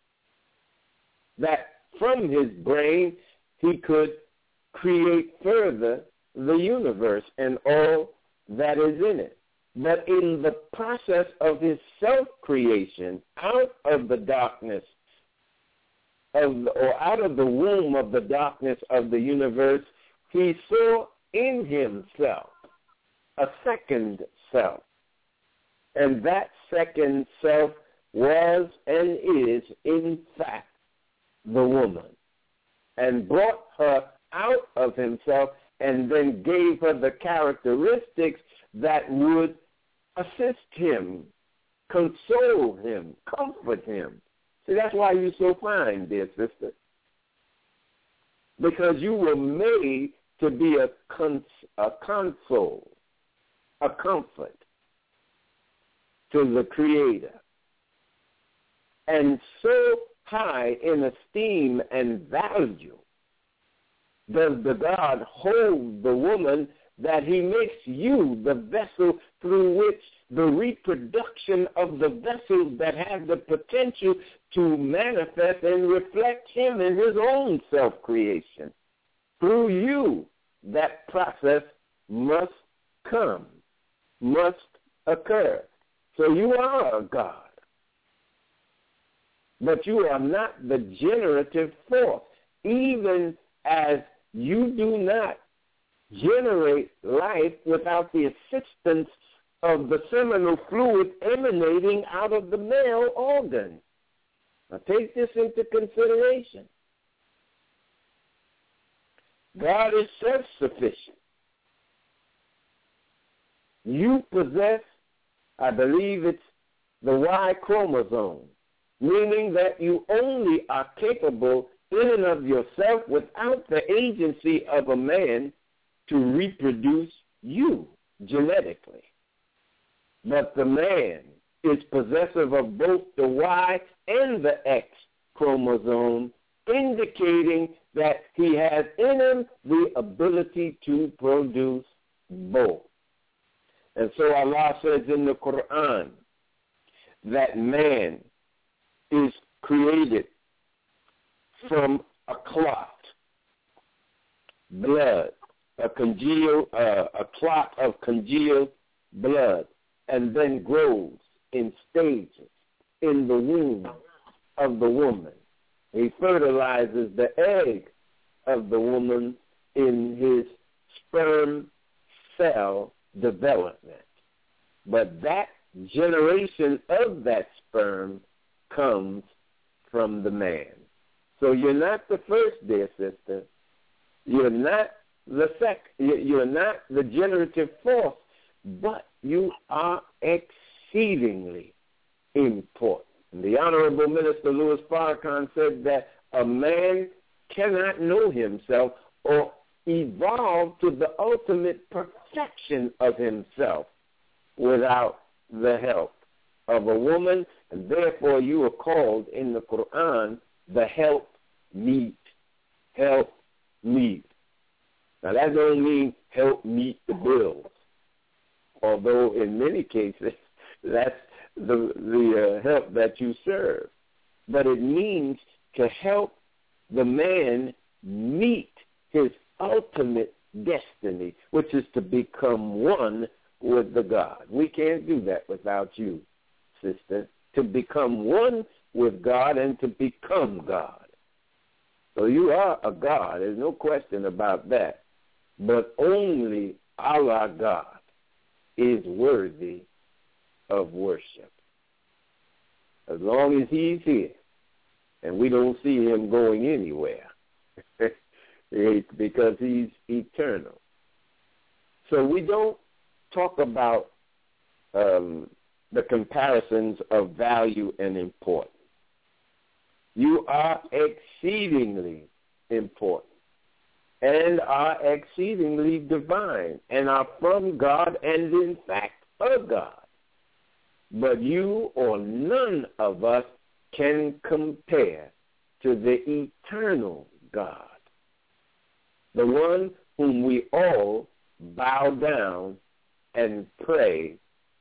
That from his brain he could create further the universe and all that is in it. But in the process of his self-creation, out of the darkness of the, or out of the womb of the darkness of the universe, he saw in himself a second self. And that second self was and is, in fact, the woman, and brought her out of himself and then gave her the characteristics that would assist him, console him, comfort him. See, that's why you're so fine, dear sister, because you were made to be a, cons- a console, a comfort to the Creator. And so high in esteem and value does the God hold the woman that he makes you the vessel through which the reproduction of the vessels that have the potential to manifest and reflect him in his own self-creation. Through you, that process must come, must occur. So you are a God. But you are not the generative force, even as you do not generate life without the assistance of the seminal fluid emanating out of the male organ. Now take this into consideration. God is self-sufficient. You possess, I believe it's the Y chromosome, meaning that you only are capable in and of yourself without the agency of a man to reproduce you genetically. But the man is possessive of both the Y and the X chromosome, indicating that he has in him the ability to produce both. And so Allah says in the Quran that man is created from a clot, blood, a congealed, uh, a clot of congealed blood, and then grows in stages in the womb of the woman. He fertilizes the egg of the woman in his sperm cell development. But that generation of that sperm comes from the man. So you're not the first, dear sister. You're not the sec. You're not the generative force, but you are exceedingly important. And the Honorable Minister Louis Farrakhan said that a man cannot know himself or evolve to the ultimate perfection of himself without the help of a woman, and therefore you are called in the Quran the help meet. Help meet. Now that don't mean help meet the bills, although in many cases that's the the uh, help that you serve. But it means to help the man meet his ultimate destiny, which is to become one with the God. We can't do that without you, sister, to become one with God and to become God. So you are a God. There's no question about that. But only Allah God is worthy of worship. As long as he's here, and we don't see him going anywhere, because he's eternal. So we don't talk about um, the comparisons of value and importance. You are exceedingly important and are exceedingly divine and are from God and in fact of God. But you or none of us can compare to the eternal God, the one whom we all bow down and pray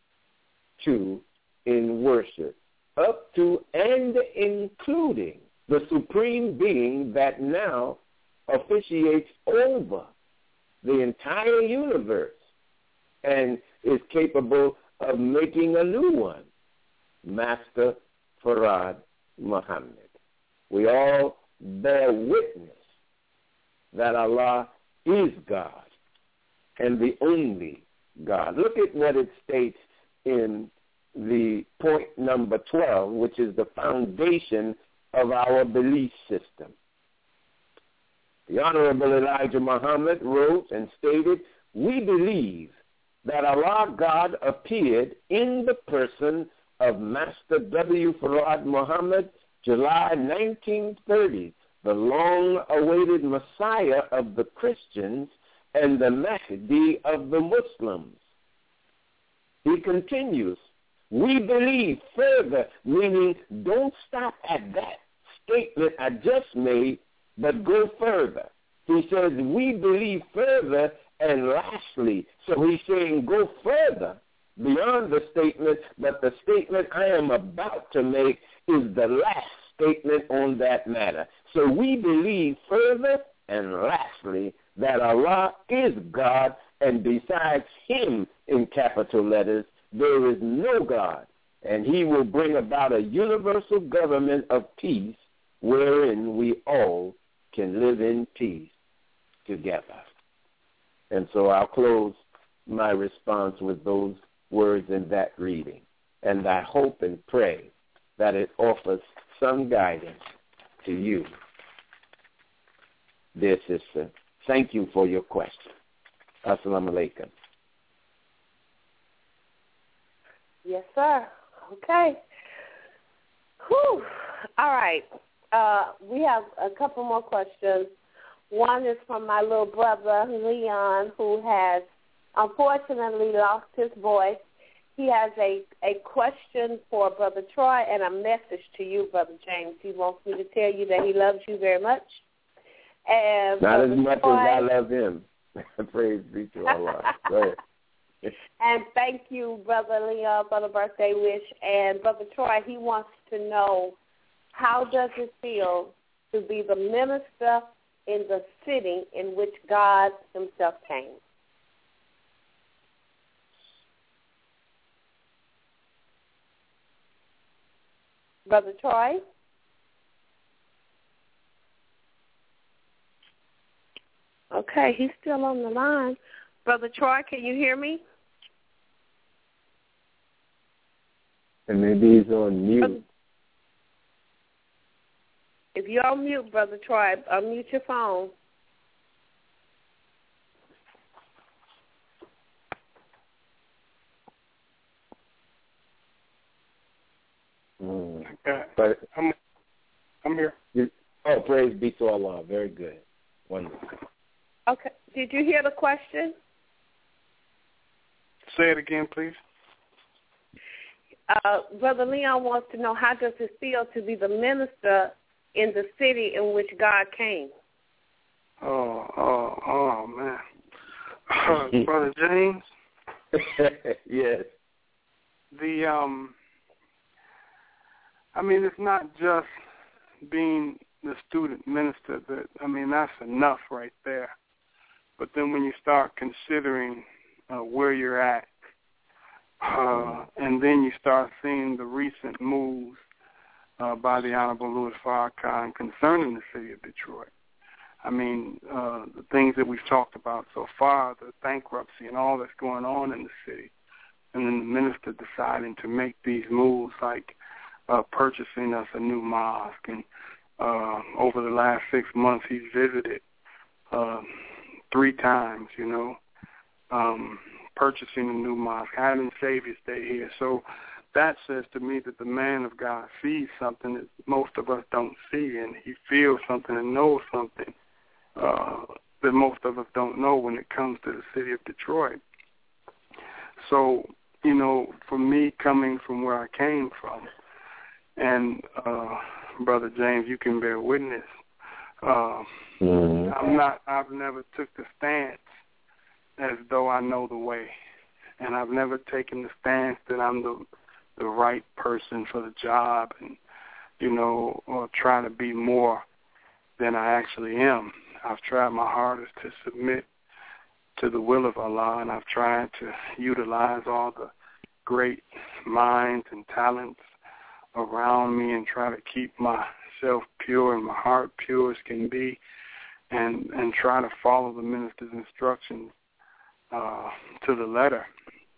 to in worship, up to and including the supreme being that now officiates over the entire universe and is capable of making a new one, Master Farad Muhammad. We all bear witness that Allah is God and the only God. Look at what it states in the point number twelve, which is the foundation of our belief system. The Honorable Elijah Muhammad wrote and stated, "We believe that Allah God appeared in the person of Master W. Farad Muhammad, July nineteen thirty, the long-awaited Messiah of the Christians and the Mahdi of the Muslims." He continues, "We believe further," meaning don't stop at that statement I just made, but go further. He says, "We believe further and lastly." So he's saying go further beyond the statement, but the statement I am about to make is the last statement on that matter. So we believe further and lastly that Allah is God, and besides him, in capital letters, there is no God, and he will bring about a universal government of peace wherein we all can live in peace together. And so I'll close my response with those words in that reading. And I hope and pray that it offers some guidance to you, dear sister. Thank you for your question. Assalamu alaikum. Yes, sir. Okay. Whew. All right. Uh, we have a couple more questions. One is from my little brother, Leon, who has unfortunately lost his voice. He has a, a question for Brother Troy and a message to you, Brother James. He wants me to tell you that he loves you very much. And Not Brother as much Troy, as I love him. Praise be to Allah. Go ahead. And thank you, Brother Leon, for the birthday wish. And Brother Troy, he wants to know, how does it feel to be the minister in the city in which God himself came? Brother Troy? Okay, he's still on the line. Brother Troy, can you hear me? And maybe he's on mute. If you're on mute, Brother Troy, unmute your phone. Mm. Okay. But I'm, I'm here. You, oh, praise be to Allah. Very good. Wonderful. Okay. Did you hear the question? Say it again, please. Uh, Brother Leon wants to know, how does it feel to be the minister in the city in which God came? Oh, oh, oh, man. Uh, Brother James? Yes. The, um, I mean, it's not just being the student minister. That I mean, that's enough right there. But then when you start considering uh, where you're at, uh, and then you start seeing the recent moves uh, by the Honorable Louis Farrakhan concerning the city of Detroit. I mean, uh, the things that we've talked about so far, the bankruptcy and all that's going on in the city, and then the minister deciding to make these moves like uh, purchasing us a new mosque. And uh, over the last six months, he's visited uh, three times, you know, um, purchasing a new mosque, having Savior stay here. So that says to me that the man of God sees something that most of us don't see, and he feels something and knows something uh, that most of us don't know when it comes to the city of Detroit. So, you know, for me coming from where I came from, and uh, Brother James, you can bear witness, uh, mm-hmm. I'm not, I've never took the stance as though I know the way, and I've never taken the stance that I'm the the right person for the job, and, you know, or try to be more than I actually am. I've tried my hardest to submit to the will of Allah, and I've tried to utilize all the great minds and talents around me and try to keep myself pure and my heart pure as can be, and, and try to follow the minister's instructions uh, to the letter.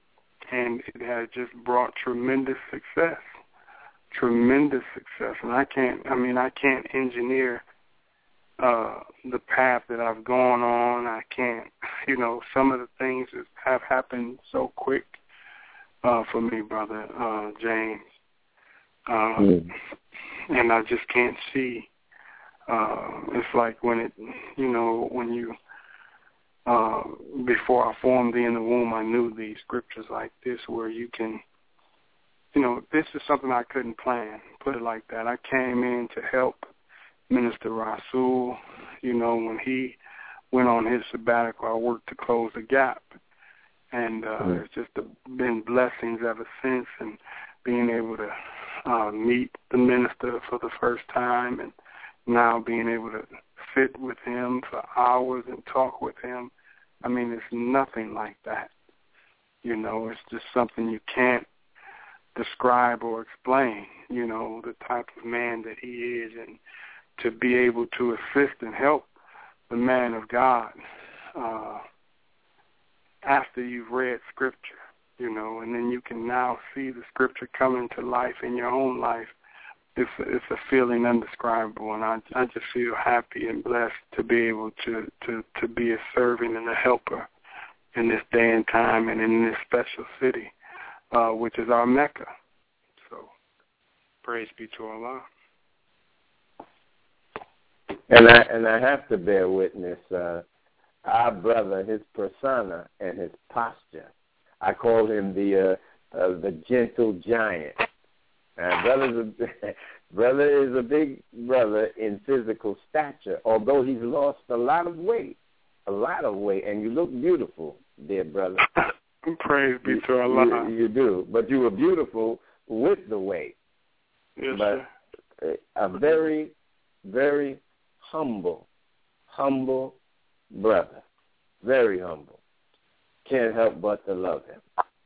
and it has just brought tremendous success, tremendous success. And I can't, I mean, I can't engineer uh, the path that I've gone on. I can't, you know, some of the things that have happened so quick uh, for me, Brother uh, James. Uh, mm. And I just can't see. Uh, it's like when it, you know, when you, uh, before I formed thee in the womb, I knew these scriptures like this where you can, you know, this is something I couldn't plan, put it like that. I came in to help Minister Rasul, you know, when he went on his sabbatical, I worked to close the gap. And uh, mm. it's just been blessings ever since, and being able to uh, meet the minister for the first time, and now being able to sit with him for hours and talk with him. I mean, it's nothing like that. You know, it's just something you can't describe or explain, you know, the type of man that he is, and to be able to assist and help the man of God uh, after you've read Scripture, you know, and then you can now see the Scripture coming to life in your own life. It's a, it's a feeling undescribable, and I, I just feel happy and blessed to be able to, to, to be a servant and a helper in this day and time and in this special city, uh, which is our Mecca. So, praise be to Allah. And I and I have to bear witness, uh, our brother, his persona and his posture. I call him the uh, uh, the gentle giant. Uh, brother's a, brother is a big brother in physical stature, although he's lost a lot of weight, a lot of weight, and you look beautiful, dear brother. Praise be to Allah. You, you do, but you were beautiful with the weight. Yes, but sir. A very, very humble, humble brother, very humble. Can't help but to love him.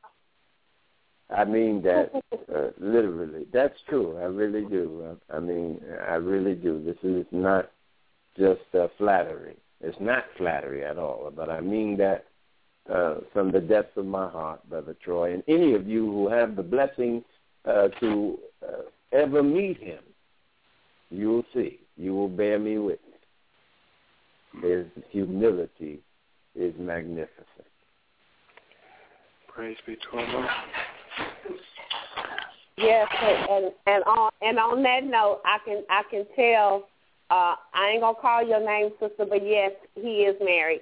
I mean that uh, literally. That's true. I really do. I, I mean, I really do. This is not just uh, flattery. It's not flattery at all, but I mean that uh, from the depths of my heart, Brother Troy. And any of you who have the blessing uh, to uh, ever meet him, you will see. You will bear me witness. His humility is magnificent. Praise be to Allah. Yes, and and on and on that note, I can I can tell. Uh, I ain't gonna call your name, sister, but yes, he is married.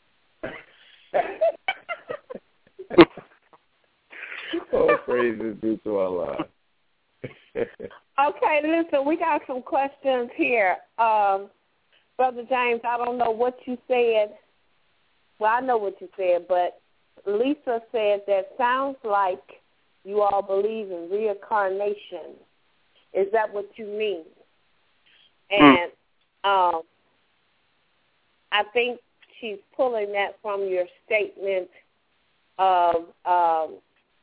Oh, praises be to Allah. Okay, listen, we got some questions here. Um, Brother James, I don't know what you said. Well, I know what you said, but Lisa said that sounds like you all believe in reincarnation. Is that what you mean? And um, I think she's pulling that from your statement of um,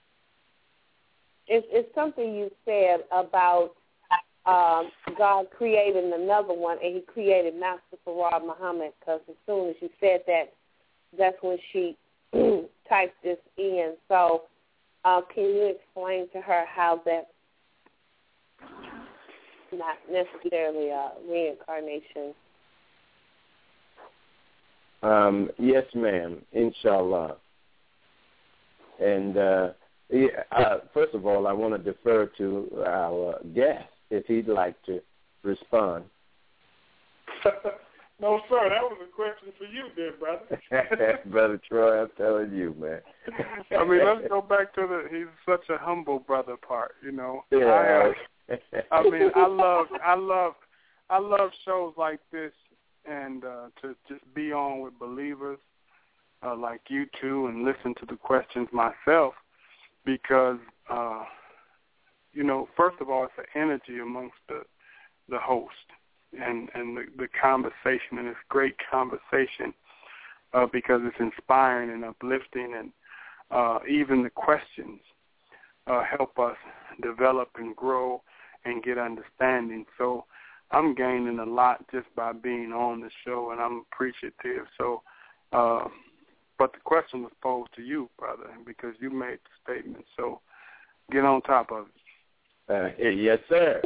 it's, it's something you said about um, God creating another one, and he created Master Farad Muhammad, because as soon as you said that, that's when she typed this in. So uh, can you explain to her how that's not necessarily a reincarnation? Um, yes, ma'am, inshallah. And uh, yeah, uh, first of all, I want to defer to our guest if he'd like to respond. No, sir, that was a question for you there, brother. Brother Troy, I'm telling you, man. I mean, let's go back to the he's such a humble brother part, you know. Yeah. I, uh, I mean, I love, I love, I love shows like this, and uh, to just be on with believers uh, like you two and listen to the questions myself, because, uh, you know, first of all, it's an energy amongst the the host. And, and the, the conversation, and it's great conversation uh, because it's inspiring and uplifting, and uh, even the questions uh, help us develop and grow and get understanding. So I'm gaining a lot just by being on the show, and I'm appreciative. So uh, but the question was posed to you, brother, because you made the statement. So get on top of it. Uh, yes, sir.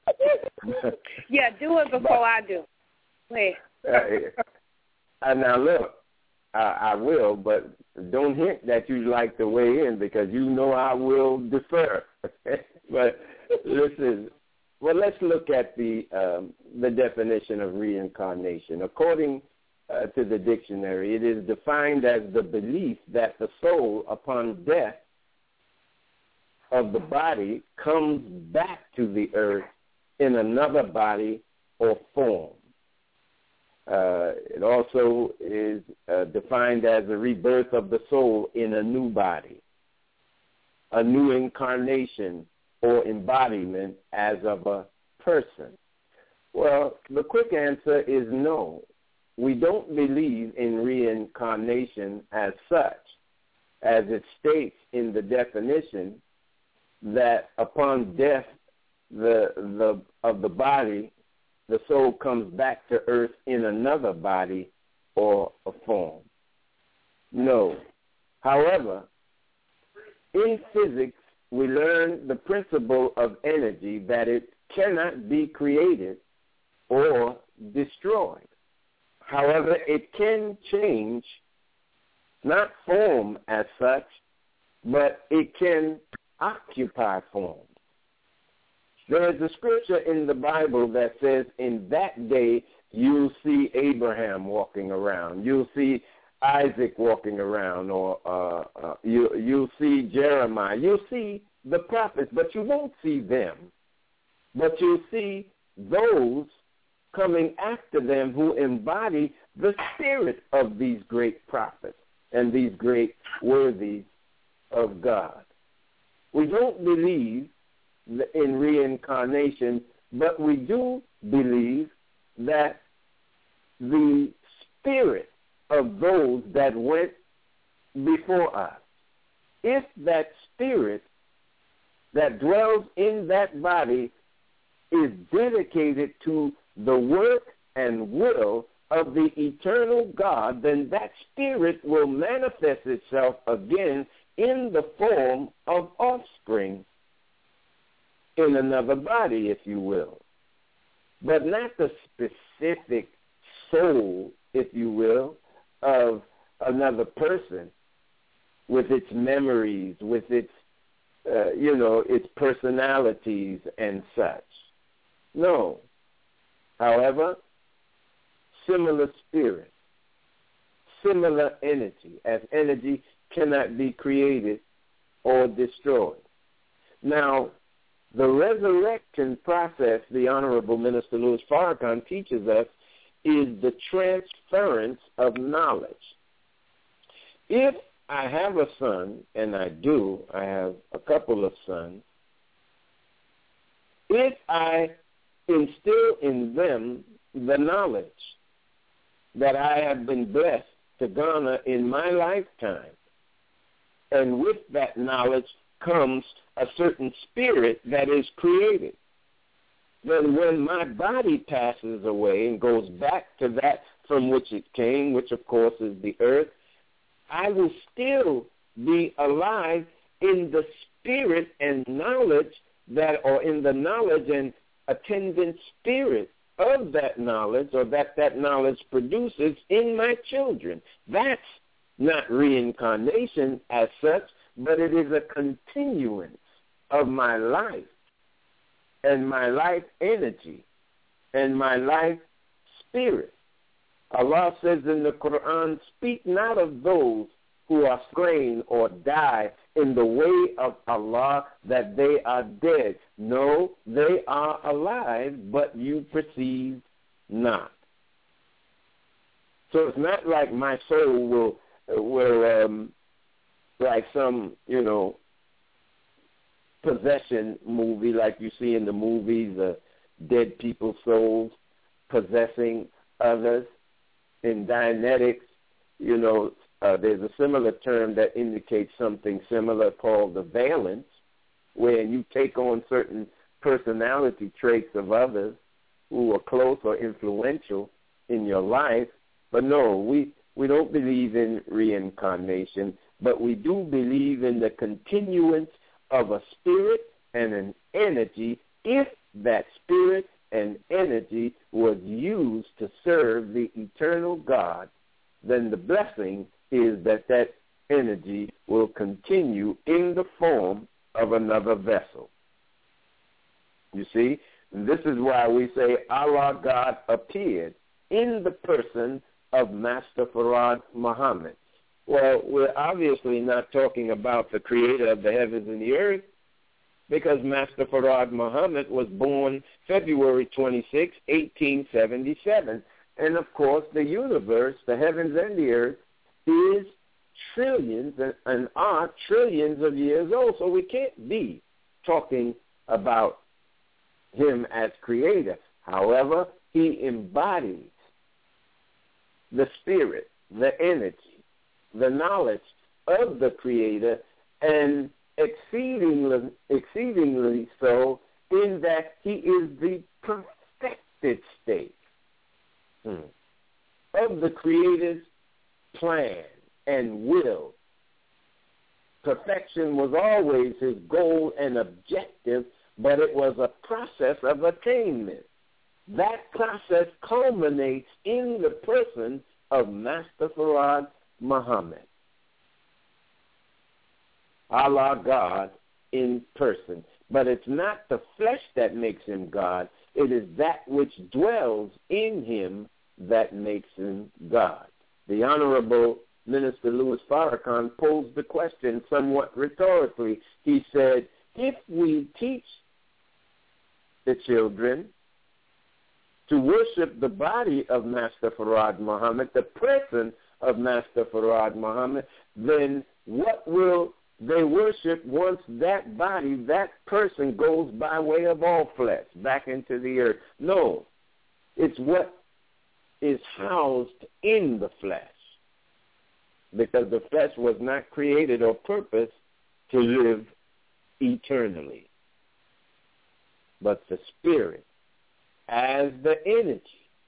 Yeah, do it before I do. Wait. uh, uh, now, look, I, I will, but don't hint that you like to weigh in because you know I will defer. But listen, well, let's look at the um, the definition of reincarnation. According uh, to the dictionary, it is defined as the belief that the soul, upon death of the body, comes back to the earth in another body or form. Uh, it also is uh, defined as a rebirth of the soul in a new body, a new incarnation or embodiment as of a person. Well, the quick answer is no. We don't believe in reincarnation as such, as it states in the definition that upon death the the of the body, the soul comes back to earth in another body or a form. No. However, in physics, we learn the principle of energy, that it cannot be created or destroyed. However, it can change, not form as such, but it can occupy form. There is a scripture in the Bible that says, in that day you'll see Abraham walking around. You'll see Isaac walking around, or uh, uh, you, you'll see Jeremiah. You'll see the prophets, but you won't see them. But you'll see those coming after them who embody the spirit of these great prophets and these great worthies of God. We don't believe in reincarnation, but we do believe that the spirit of those that went before us, if that spirit that dwells in that body is dedicated to the work and will of the eternal God, then that spirit will manifest itself again in the form of offspring in another body, if you will. But not the specific soul, if you will, of another person with its memories, with its, uh, you know, its personalities and such. No. However, similar spirit, similar energy, as energy cannot be created or destroyed. Now, the resurrection process, the Honorable Minister Louis Farrakhan teaches us, is the transference of knowledge. If I have a son, and I do, I have a couple of sons, if I instill in them the knowledge that I have been blessed to garner in my lifetime, and with that knowledge comes a certain spirit that is created, then when my body passes away and goes back to that from which it came, which of course is the earth, I will still be alive in the spirit and knowledge that, or in the knowledge and attendant spirit of that knowledge, or that that knowledge produces in my children. That's not reincarnation as such, but it is a continuance of my life and my life energy and my life spirit. Allah says in the Quran, speak not of those who are slain or die in the way of Allah that they are dead. No, they are alive, but you perceive not. So it's not like my soul will, will um, like some, you know, possession movie like you see in the movies, uh, dead people's souls possessing others. In Dianetics, you know, uh, there's a similar term that indicates something similar called the valence, where you take on certain personality traits of others who are close or influential in your life. But no, we, We don't believe in reincarnation, but we do believe in the continuance of a spirit and an energy if that spirit and energy was used to serve the eternal God. Then the blessing is that that energy will continue in the form of another vessel. You see, this is why we say Allah God appeared in the person of Master Farad Muhammad. Well, we're obviously not talking about the creator of the heavens and the earth, because Master Farad Muhammad was born February twenty-sixth, eighteen seventy-seven. And, of course, the universe, the heavens and the earth, is trillions and are trillions of years old. So we can't be talking about him as creator. However, he embodies the spirit, the energy, the knowledge of the creator, and exceedingly, exceedingly so in that he is the perfected state hmm. of the creator's plan and will. Perfection was always his goal and objective, but it was a process of attainment. That process culminates in the person of Master Farad Muhammad. Allah God in person. But it's not the flesh that makes him God. It is that which dwells in him that makes him God. The Honorable Minister Louis Farrakhan posed the question somewhat rhetorically. He said, if we teach the children to worship the body of Master Farad Muhammad, the person of Master Farad Muhammad, then what will they worship once that body, that person goes by way of all flesh back into the earth? No, it's what is housed in the flesh, because the flesh was not created or purposed to live eternally. But the spirit, as the energy,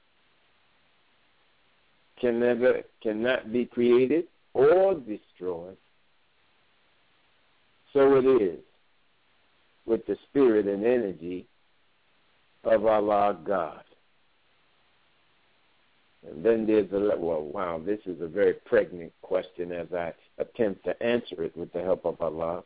can never, cannot be created or destroyed. So it is with the spirit and energy of Allah God. And then there's a, well, wow, this is a very pregnant question as I attempt to answer it with the help of Allah.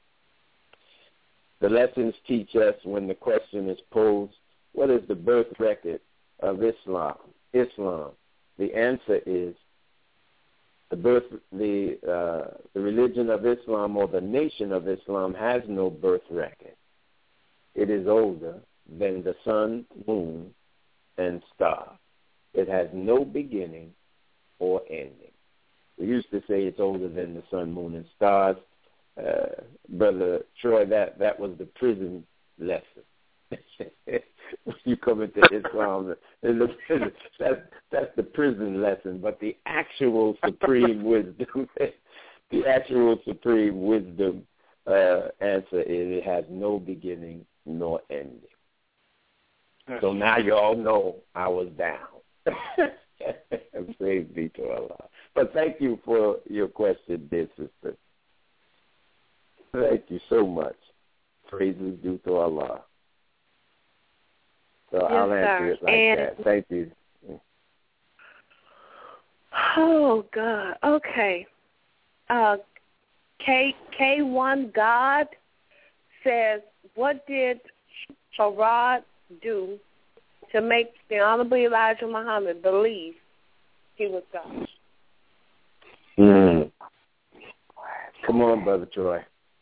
The lessons teach us when the question is posed, what is the birth record of Islam? Islam. The answer is the birth, the uh, the religion of Islam, or the nation of Islam, has no birth record. It is older than the sun, moon, and star. It has no beginning or ending. We used to say it's older than the sun, moon, and stars. Uh, Brother Troy, that, that was the prison lesson. When you come into Islam, that's, that's the prison lesson. But the actual supreme wisdom, the actual supreme wisdom uh, answer is it has no beginning nor ending. So now you all know I was down. Praise be to Allah. But thank you for your question, dear sister. Thank you so much. Praises due to Allah. So yes, I'll answer sir. it like and, that. Thank you. Oh, God. Okay. Uh, K K1 God says, what did Farad do to make the Honorable Elijah Muhammad believe he was God? Mm. Come on, Brother Troy.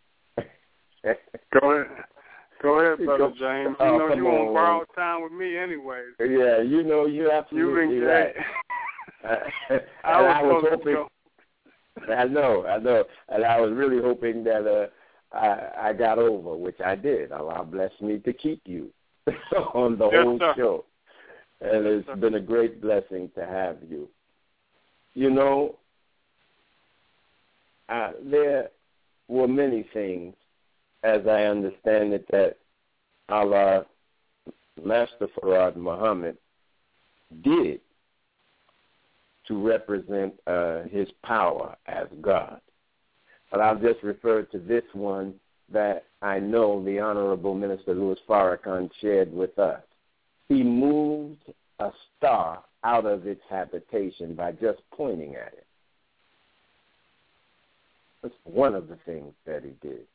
Go ahead. Go ahead, Brother Go, James. oh, You know you on. on borrowed time with me anyway. Yeah, you know you're absolutely you right. I, I was, I was hoping. Go. I know, I know, and I was really hoping that uh, I, I got over, which I did. Allah blessed me to keep you on the yes, whole sir. show, and yes, it's sir. been a great blessing to have you. You know, uh, there were many things, as I understand it, that Allah, Master Farad Muhammad, did to represent uh, his power as God. But I'll just refer to this one that I know the Honorable Minister Louis Farrakhan shared with us. He moved a star out of its habitation by just pointing at it. That's one of the things that he did.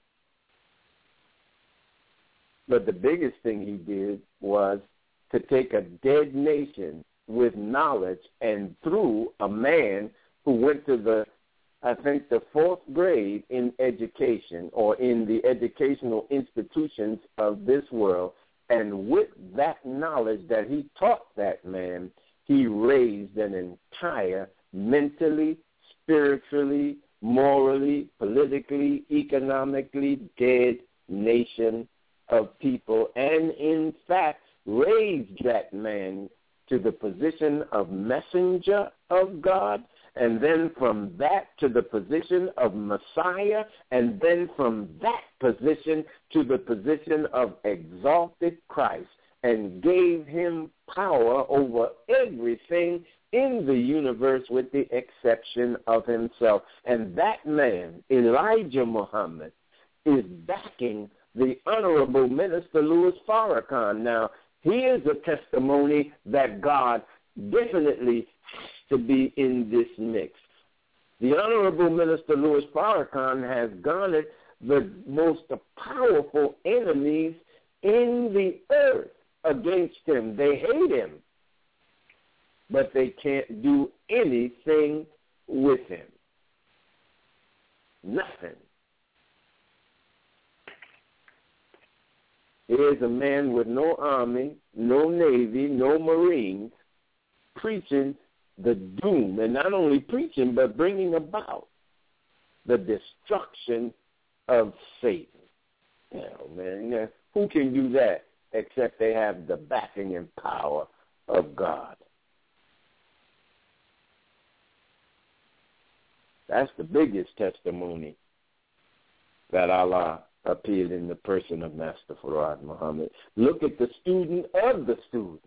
But the biggest thing he did was to take a dead nation with knowledge, and through a man who went to the, I think, the fourth grade in education or in the educational institutions of this world, and with that knowledge that he taught that man, he raised an entire mentally, spiritually, morally, politically, economically dead nation of people, and in fact raised that man to the position of messenger of God, and then from that to the position of Messiah, and then from that position to the position of exalted Christ, and gave him power over everything in the universe with the exception of himself. And that man, Elijah Muhammad, is backing the Honorable Minister Louis Farrakhan. Now, he is a testimony that God definitely has to be in this mix. The Honorable Minister Louis Farrakhan has garnered the most powerful enemies in the earth against him. They hate him, but they can't do anything with him. Nothing. Here's a man with no army, no navy, no marines, preaching the doom, and not only preaching, but bringing about the destruction of Satan. Oh, man, now, who can do that except they have the backing and power of God? That's the biggest testimony that Allah appeared in the person of Master Farad Muhammad. Look at the student of the student.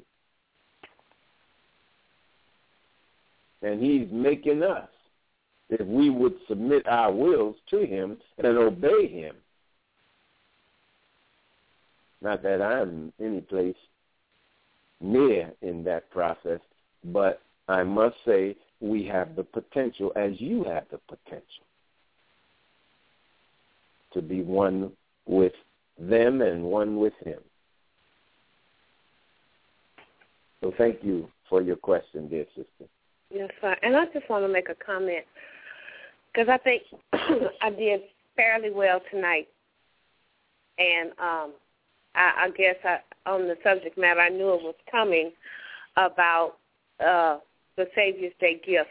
And he's making us, if we would submit our wills to him and obey him. Not that I'm any place near in that process, but I must say we have the potential, as you have the potential, to be one with them and one with him. So thank you for your question, dear sister. Yes, sir. And I just want to make a comment, because I think I did fairly well tonight. And um, I, I guess I, on the subject matter, I knew it was coming about uh, the Savior's Day gift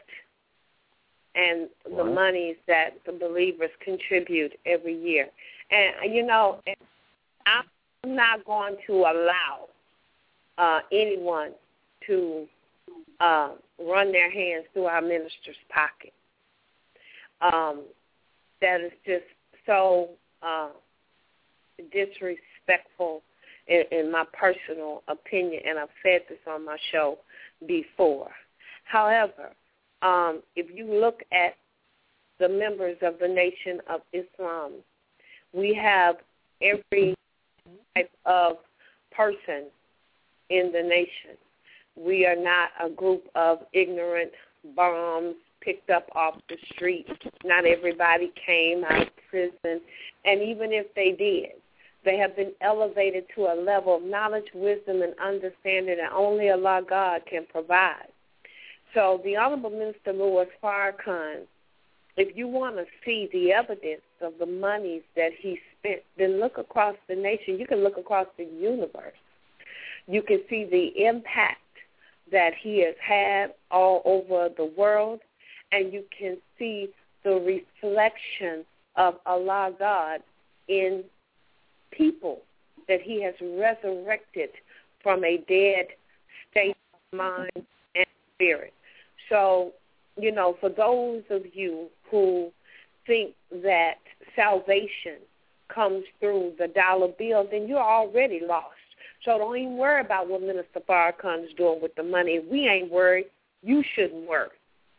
and the wow. monies that the believers contribute every year. And, you know, I'm not going to allow uh, anyone to uh, run their hands through our minister's pocket. Um, that is just so uh, disrespectful in, in my personal opinion, and I've said this on my show before. However, um, if you look at the members of the Nation of Islam, we have every type of person in the nation. We are not a group of ignorant bums picked up off the street. Not everybody came out of prison. And even if they did, they have been elevated to a level of knowledge, wisdom, and understanding that only Allah God can provide. So the Honorable Minister Louis Farrakhan, if you want to see the evidence of the monies that he spent, then look across the nation. You can look across the universe. You can see the impact that he has had all over the world, and you can see the reflection of Allah God in people that he has resurrected from a dead state of mind and spirit. So, you know, for those of you who think that salvation comes through the dollar bill, then you're already lost. So don't even worry about what Minister Farrakhan is doing with the money. If we ain't worried, you shouldn't worry.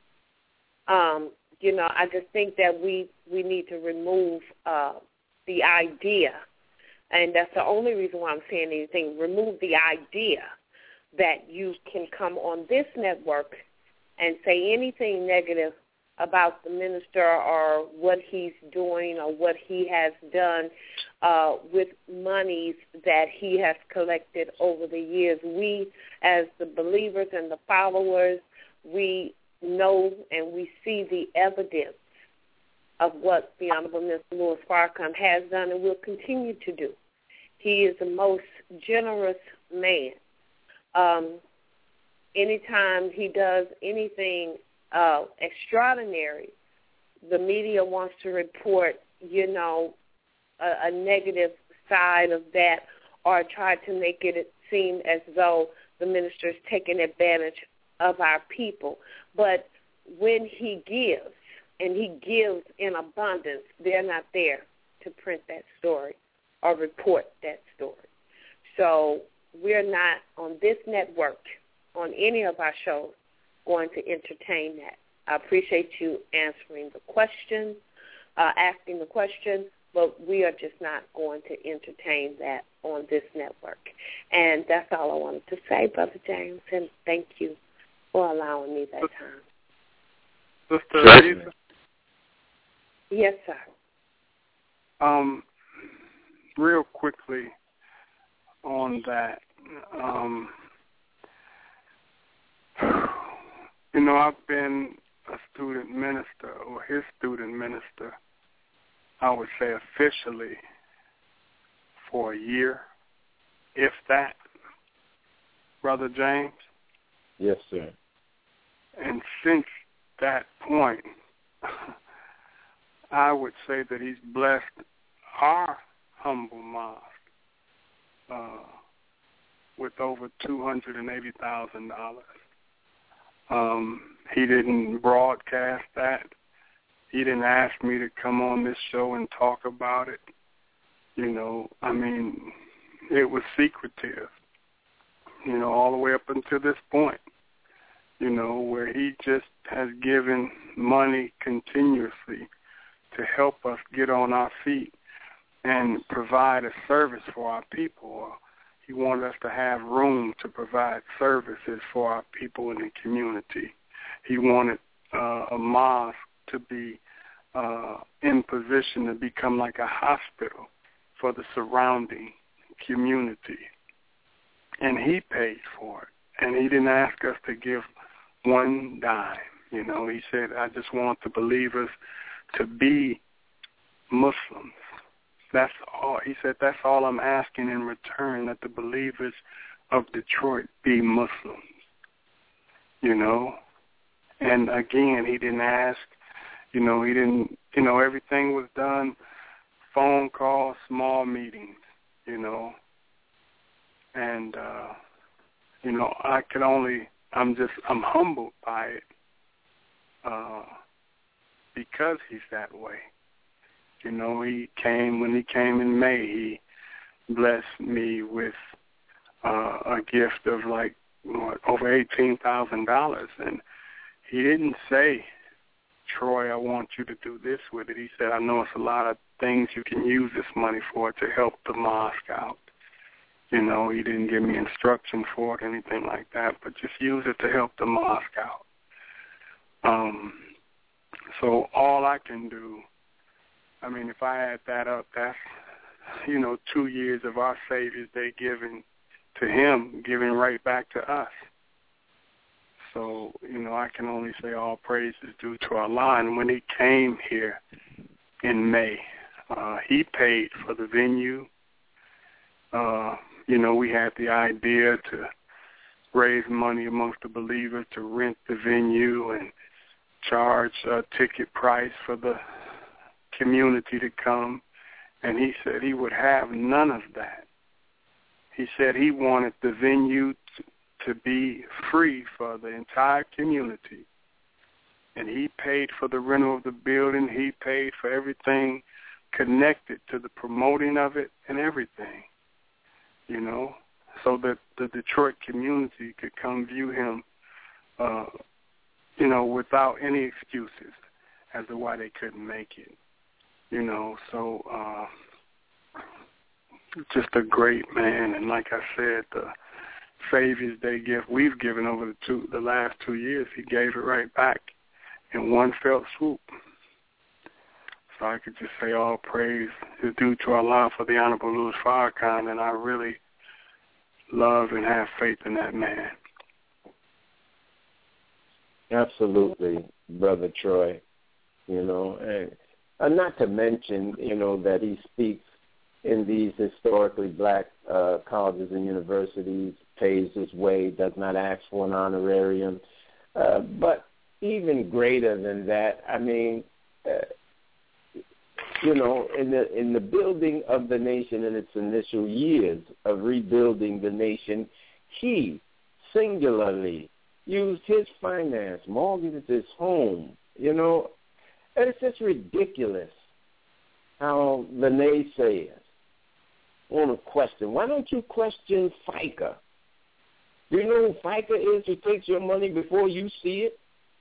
Um, you know, I just think that we, we need to remove uh, the idea, and that's the only reason why I'm saying anything, remove the idea that you can come on this network and say anything negative about the minister or what he's doing or what he has done uh, with monies that he has collected over the years. We, as the believers and the followers, we know and we see the evidence of what the Honorable Mister Louis Farrakhan has done and will continue to do. He is the most generous man. Um, anytime he does anything Uh, extraordinary, the media wants to report, you know, a, a negative side of that or try to make it seem as though the minister is taking advantage of our people. But when he gives, and he gives in abundance, they're not there to print that story or report that story. So we're not on this network, on any of our shows, going to entertain that. I appreciate you answering the question, uh, asking the question, but we are just not going to entertain that on this network. And that's all I wanted to say, Brother James, and thank you for allowing me that time. Sister Lisa? Yes, sir. Um, real quickly on that, um, you know, I've been a student minister or his student minister, I would say officially, for a year, if that, Brother James. Yes, sir. And since that point, I would say that he's blessed our humble mosque uh, with over two hundred eighty thousand dollars. Um, he didn't broadcast that. He didn't ask me to come on this show and talk about it. You know, I mean, it was secretive, you know, all the way up until this point, you know, where he just has given money continuously to help us get on our feet and provide a service for our people. He wanted us to have room to provide services for our people in the community. He wanted uh, a mosque to be uh, in position to become like a hospital for the surrounding community. And he paid for it. And he didn't ask us to give one dime. You know, he said, I just want the believers to be Muslims. That's all. He said, that's all I'm asking in return, that the believers of Detroit be Muslims, you know. And again, he didn't ask, you know, he didn't, you know, everything was done, phone calls, small meetings, you know. And, uh, you know, I could only, I'm just, I'm humbled by it uh, because he's that way. You know, he came, when he came in May, he blessed me with uh, a gift of like what, over eighteen thousand dollars. And he didn't say, Troy, I want you to do this with it. He said, I know it's a lot of things you can use this money for to help the mosque out. You know, he didn't give me instruction for it, anything like that, but just use it to help the mosque out. Um, so all I can do, I mean, if I add that up, that's, you know, two years of our Savior's Day giving to him, giving right back to us. So, you know, I can only say all praise is due to Allah. And when he came here in May, uh, he paid for the venue. Uh, you know, we had the idea to raise money amongst the believers to rent the venue and charge a ticket price for the community to come, and he said he would have none of that. He said he wanted the venue to, to be free for the entire community, and he paid for the rental of the building. He paid for everything connected to the promoting of it and everything, you know, so that the Detroit community could come view him, uh, you know, without any excuses as to why they couldn't make it. You know, so uh, just a great man. And like I said, the Savior's Day gift we've given over the two, the last two years, he gave it right back in one fell swoop. So I could just say all praise is due to Allah for the Honorable Louis Farrakhan, and I really love and have faith in that man. Absolutely, Brother Troy. You know, and uh, not to mention, you know, that he speaks in these historically black uh, colleges and universities, pays his way, does not ask for an honorarium. Uh, but even greater than that, I mean, uh, you know, in the in the building of the nation in its initial years of rebuilding the nation, he singularly used his finance, mortgaged his home, you know. And it's just ridiculous how the naysayers want to question. Why don't you question FICA? Do you know who FICA is, who takes your money before you see it?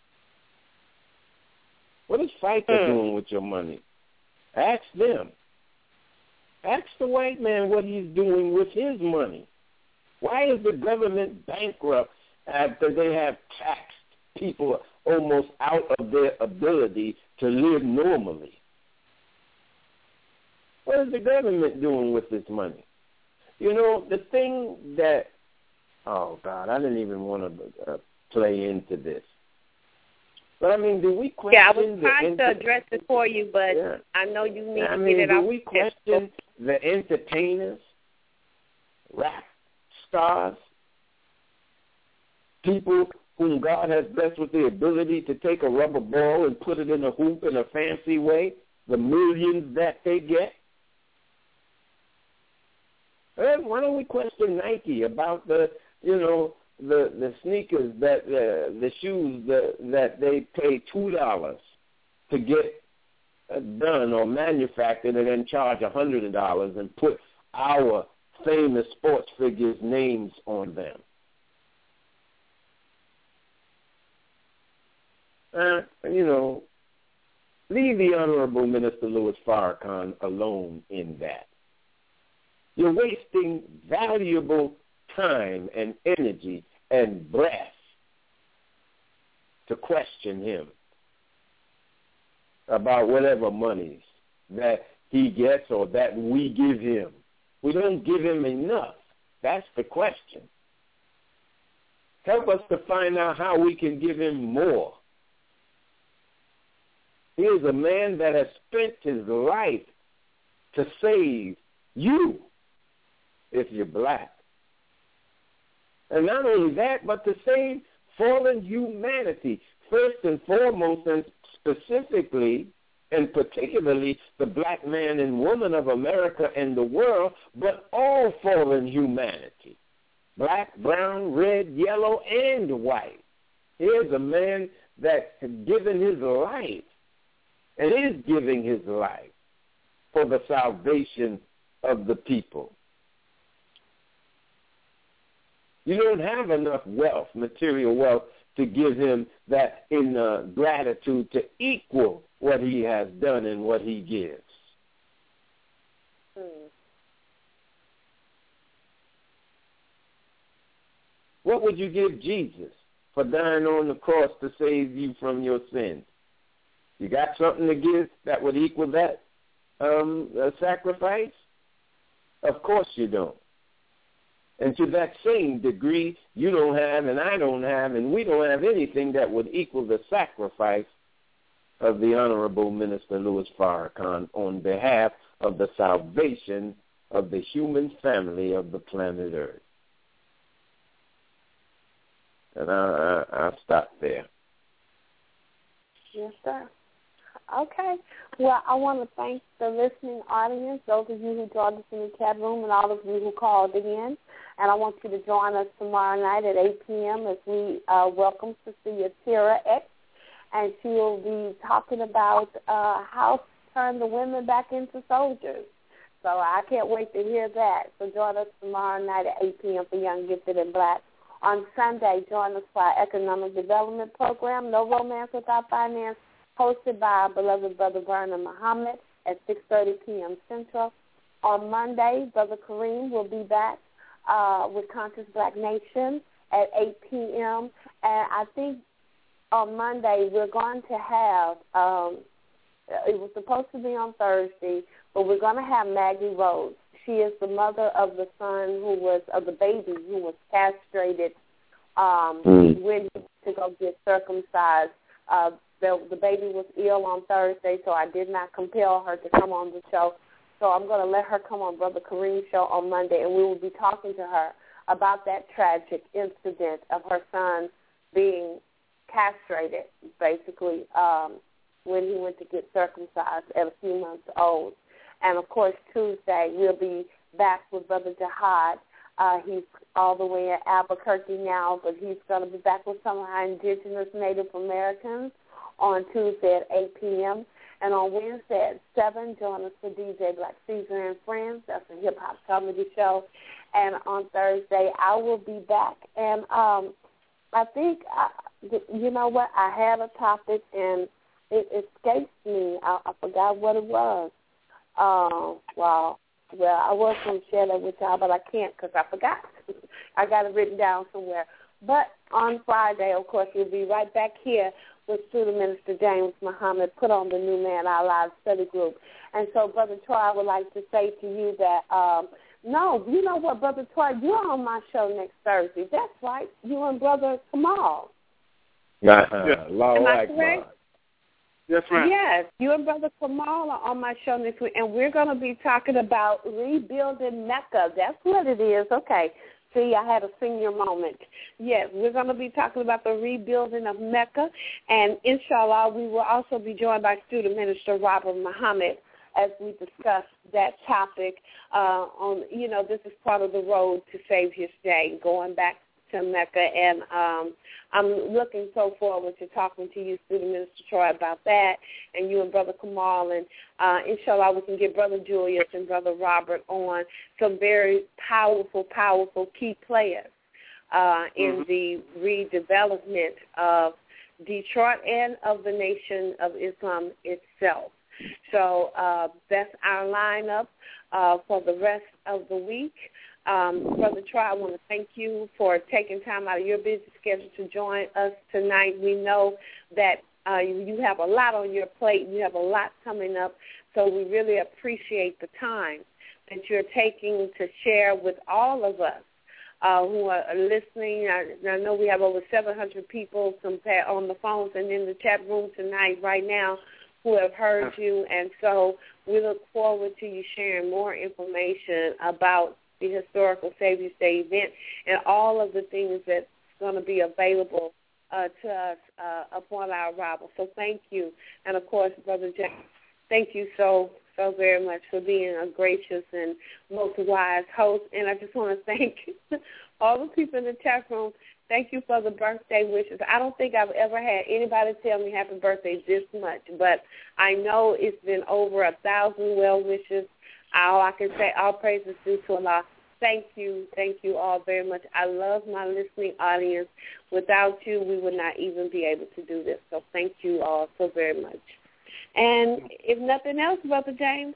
What is FICA mm. doing with your money? Ask them. Ask the white man what he's doing with his money. Why is the government bankrupt after they have taxed people almost out of their ability to live normally? What is the government doing with this money? You know, the thing that, oh, God, I didn't even want to uh, play into this. But, I mean, do we question... Yeah, I was trying inter- to address it for you, but yeah. I know you need I to mean, get it do off. Do we question the entertainers, rap stars, people whom God has blessed with the ability to take a rubber ball and put it in a hoop in a fancy way, the millions that they get? Why don't we question Nike about the, you know, the the sneakers that, uh, the shoes that, that they pay two dollars to get done or manufactured and then charge one hundred dollars and put our famous sports figures' names on them? Uh, you know, leave the Honorable Minister Louis Farrakhan alone in that. You're wasting valuable time and energy and breath to question him about whatever monies that he gets or that we give him. We don't give him enough. That's the question. Help us to find out how we can give him more. He is a man that has spent his life to save you if you're black. And not only that, but to save fallen humanity, first and foremost and specifically and particularly the black man and woman of America and the world, but all fallen humanity, black, brown, red, yellow, and white. Here's a man that has given his life and is giving his life for the salvation of the people. You don't have enough wealth, material wealth, to give him that in uh, gratitude to equal what he has done and what he gives. Hmm. What would you give Jesus for dying on the cross to save you from your sins? You got something to give that would equal that um, uh, sacrifice? Of course you don't. And to that same degree, you don't have and I don't have and we don't have anything that would equal the sacrifice of the Honorable Minister Louis Farrakhan on behalf of the salvation of the human family of the planet Earth. And I, I, I'll stop there. Yes, sir. Okay. Well, I want to thank the listening audience, those of you who joined us in the chat room and all of you who called in. And I want you to join us tomorrow night at eight p.m. as we uh, welcome Cecilia Tira X. And she will be talking about uh, how to turn the women back into soldiers. So I can't wait to hear that. So join us tomorrow night at eight p.m. for Young, Gifted, and Black On Sunday, join us for our economic development program, No Romance Without Finance, hosted by our beloved Brother Vernon Muhammad at six thirty p.m. Central. On Monday, Brother Kareem will be back uh, with Conscious Black Nation at eight p.m. And I think on Monday we're going to have, um, it was supposed to be on Thursday, but we're going to have Maggie Rose. She is the mother of the son who was, of the baby who was castrated um, mm. when he went to go get circumcised. Uh, the, the baby was ill on Thursday, so I did not compel her to come on the show. So I'm going to let her come on Brother Kareem's show on Monday, and we will be talking to her about that tragic incident of her son being castrated, basically, um, when he went to get circumcised at a few months old. And, of course, Tuesday we'll be back with Brother Jihad. Uh, he's all the way in Albuquerque now, but he's going to be back with some of our indigenous Native Americans on Tuesday at eight p.m. And on Wednesday at seven, join us for D J Black Caesar and Friends. That's a hip-hop comedy show. And on Thursday, I will be back. And um, I think, I, you know what, I had a topic, and it escaped me. I, I forgot what it was. Um, well, well, I was going to share that with y'all, but I can't because I forgot. I got it written down somewhere. But on Friday, of course, we'll be right back here with Student Minister James Muhammad, put on the New Man Our Lives study group. And so, Brother Troy, I would like to say to you that, um, no, you know what, Brother Troy, you're on my show next Thursday. That's right. You and Brother Kamal. Uh-huh. Yes. Am I correct? Yes, ma'am. Yes, you and Brother Kamal are on my show next week, and we're going to be talking about rebuilding Mecca. That's what it is. Okay. See, I had a senior moment. Yes, we're going to be talking about the rebuilding of Mecca, and inshallah, we will also be joined by Student Minister Robert Muhammad as we discuss that topic. Uh, on, you know, this is part of the road to save his day, going back to Mecca, and um, I'm looking so forward to talking to you, Student Minister Troy, about that, and you and Brother Kamal, and uh, inshallah we can get Brother Julius and Brother Robert on, some very powerful, powerful key players uh, in mm-hmm. the redevelopment of Detroit and of the Nation of Islam itself. So uh, that's our lineup uh, for the rest of the week. Um, Brother Troy, I want to thank you for taking time out of your busy schedule to join us tonight. We know that uh, you have a lot on your plate. You have a lot coming up, so we really appreciate the time that you're taking to share with all of us uh, who are listening. I, I know we have over seven hundred people on the phones and in the chat room tonight right now who have heard you, and so we look forward to you sharing more information about the Historical Savior's Day event and all of the things that's going to be available uh, to us uh, upon our arrival. So thank you. And, of course, Brother James, thank you so, so very much for being a gracious and most wise host. And I just want to thank all the people in the chat room. Thank you for the birthday wishes. I don't think I've ever had anybody tell me happy birthday this much, but I know it's been over a thousand well wishes. All I can say, all praises due to Allah. Thank you. Thank you all very much. I love my listening audience. Without you, we would not even be able to do this. So thank you all so very much. And if nothing else, Brother James,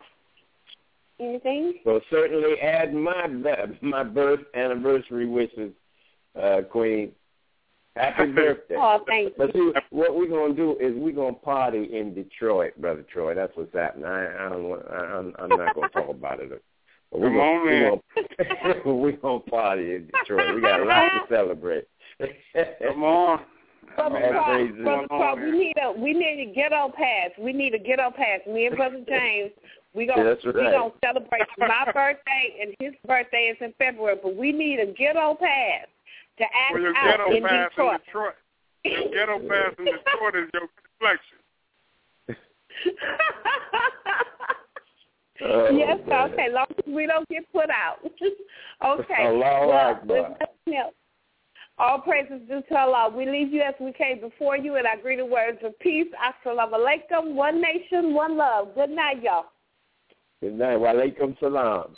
anything? Well, certainly add my my birth anniversary wishes, uh, Queen. Happy birthday. Oh, thank you. But see, what we're going to do is we're going to party in Detroit, Brother Troy. That's what's happening. I, I don't want, I, I'm, I'm not going to talk about it. But we're going we're going to party in Detroit. We got a lot to celebrate. Come on. Brother Troy, Brother Troy, we need a we need a ghetto pass. We need a ghetto pass. Me and Brother James, we gonna yeah, right. we gonna celebrate my birthday and his birthday is in February, but we need a ghetto pass to act well, your out ghetto in pass Detroit. In Detroit. Your ghetto pass in Detroit is your complexion. Oh, yes, man. Okay, long as we don't get put out. Okay. Allah well, all praises due to Allah. We leave you as we came before you, and I greet the words of peace. Assalamu alaikum. One nation, one love. Good night, y'all. Good night. Wa alaikum salam.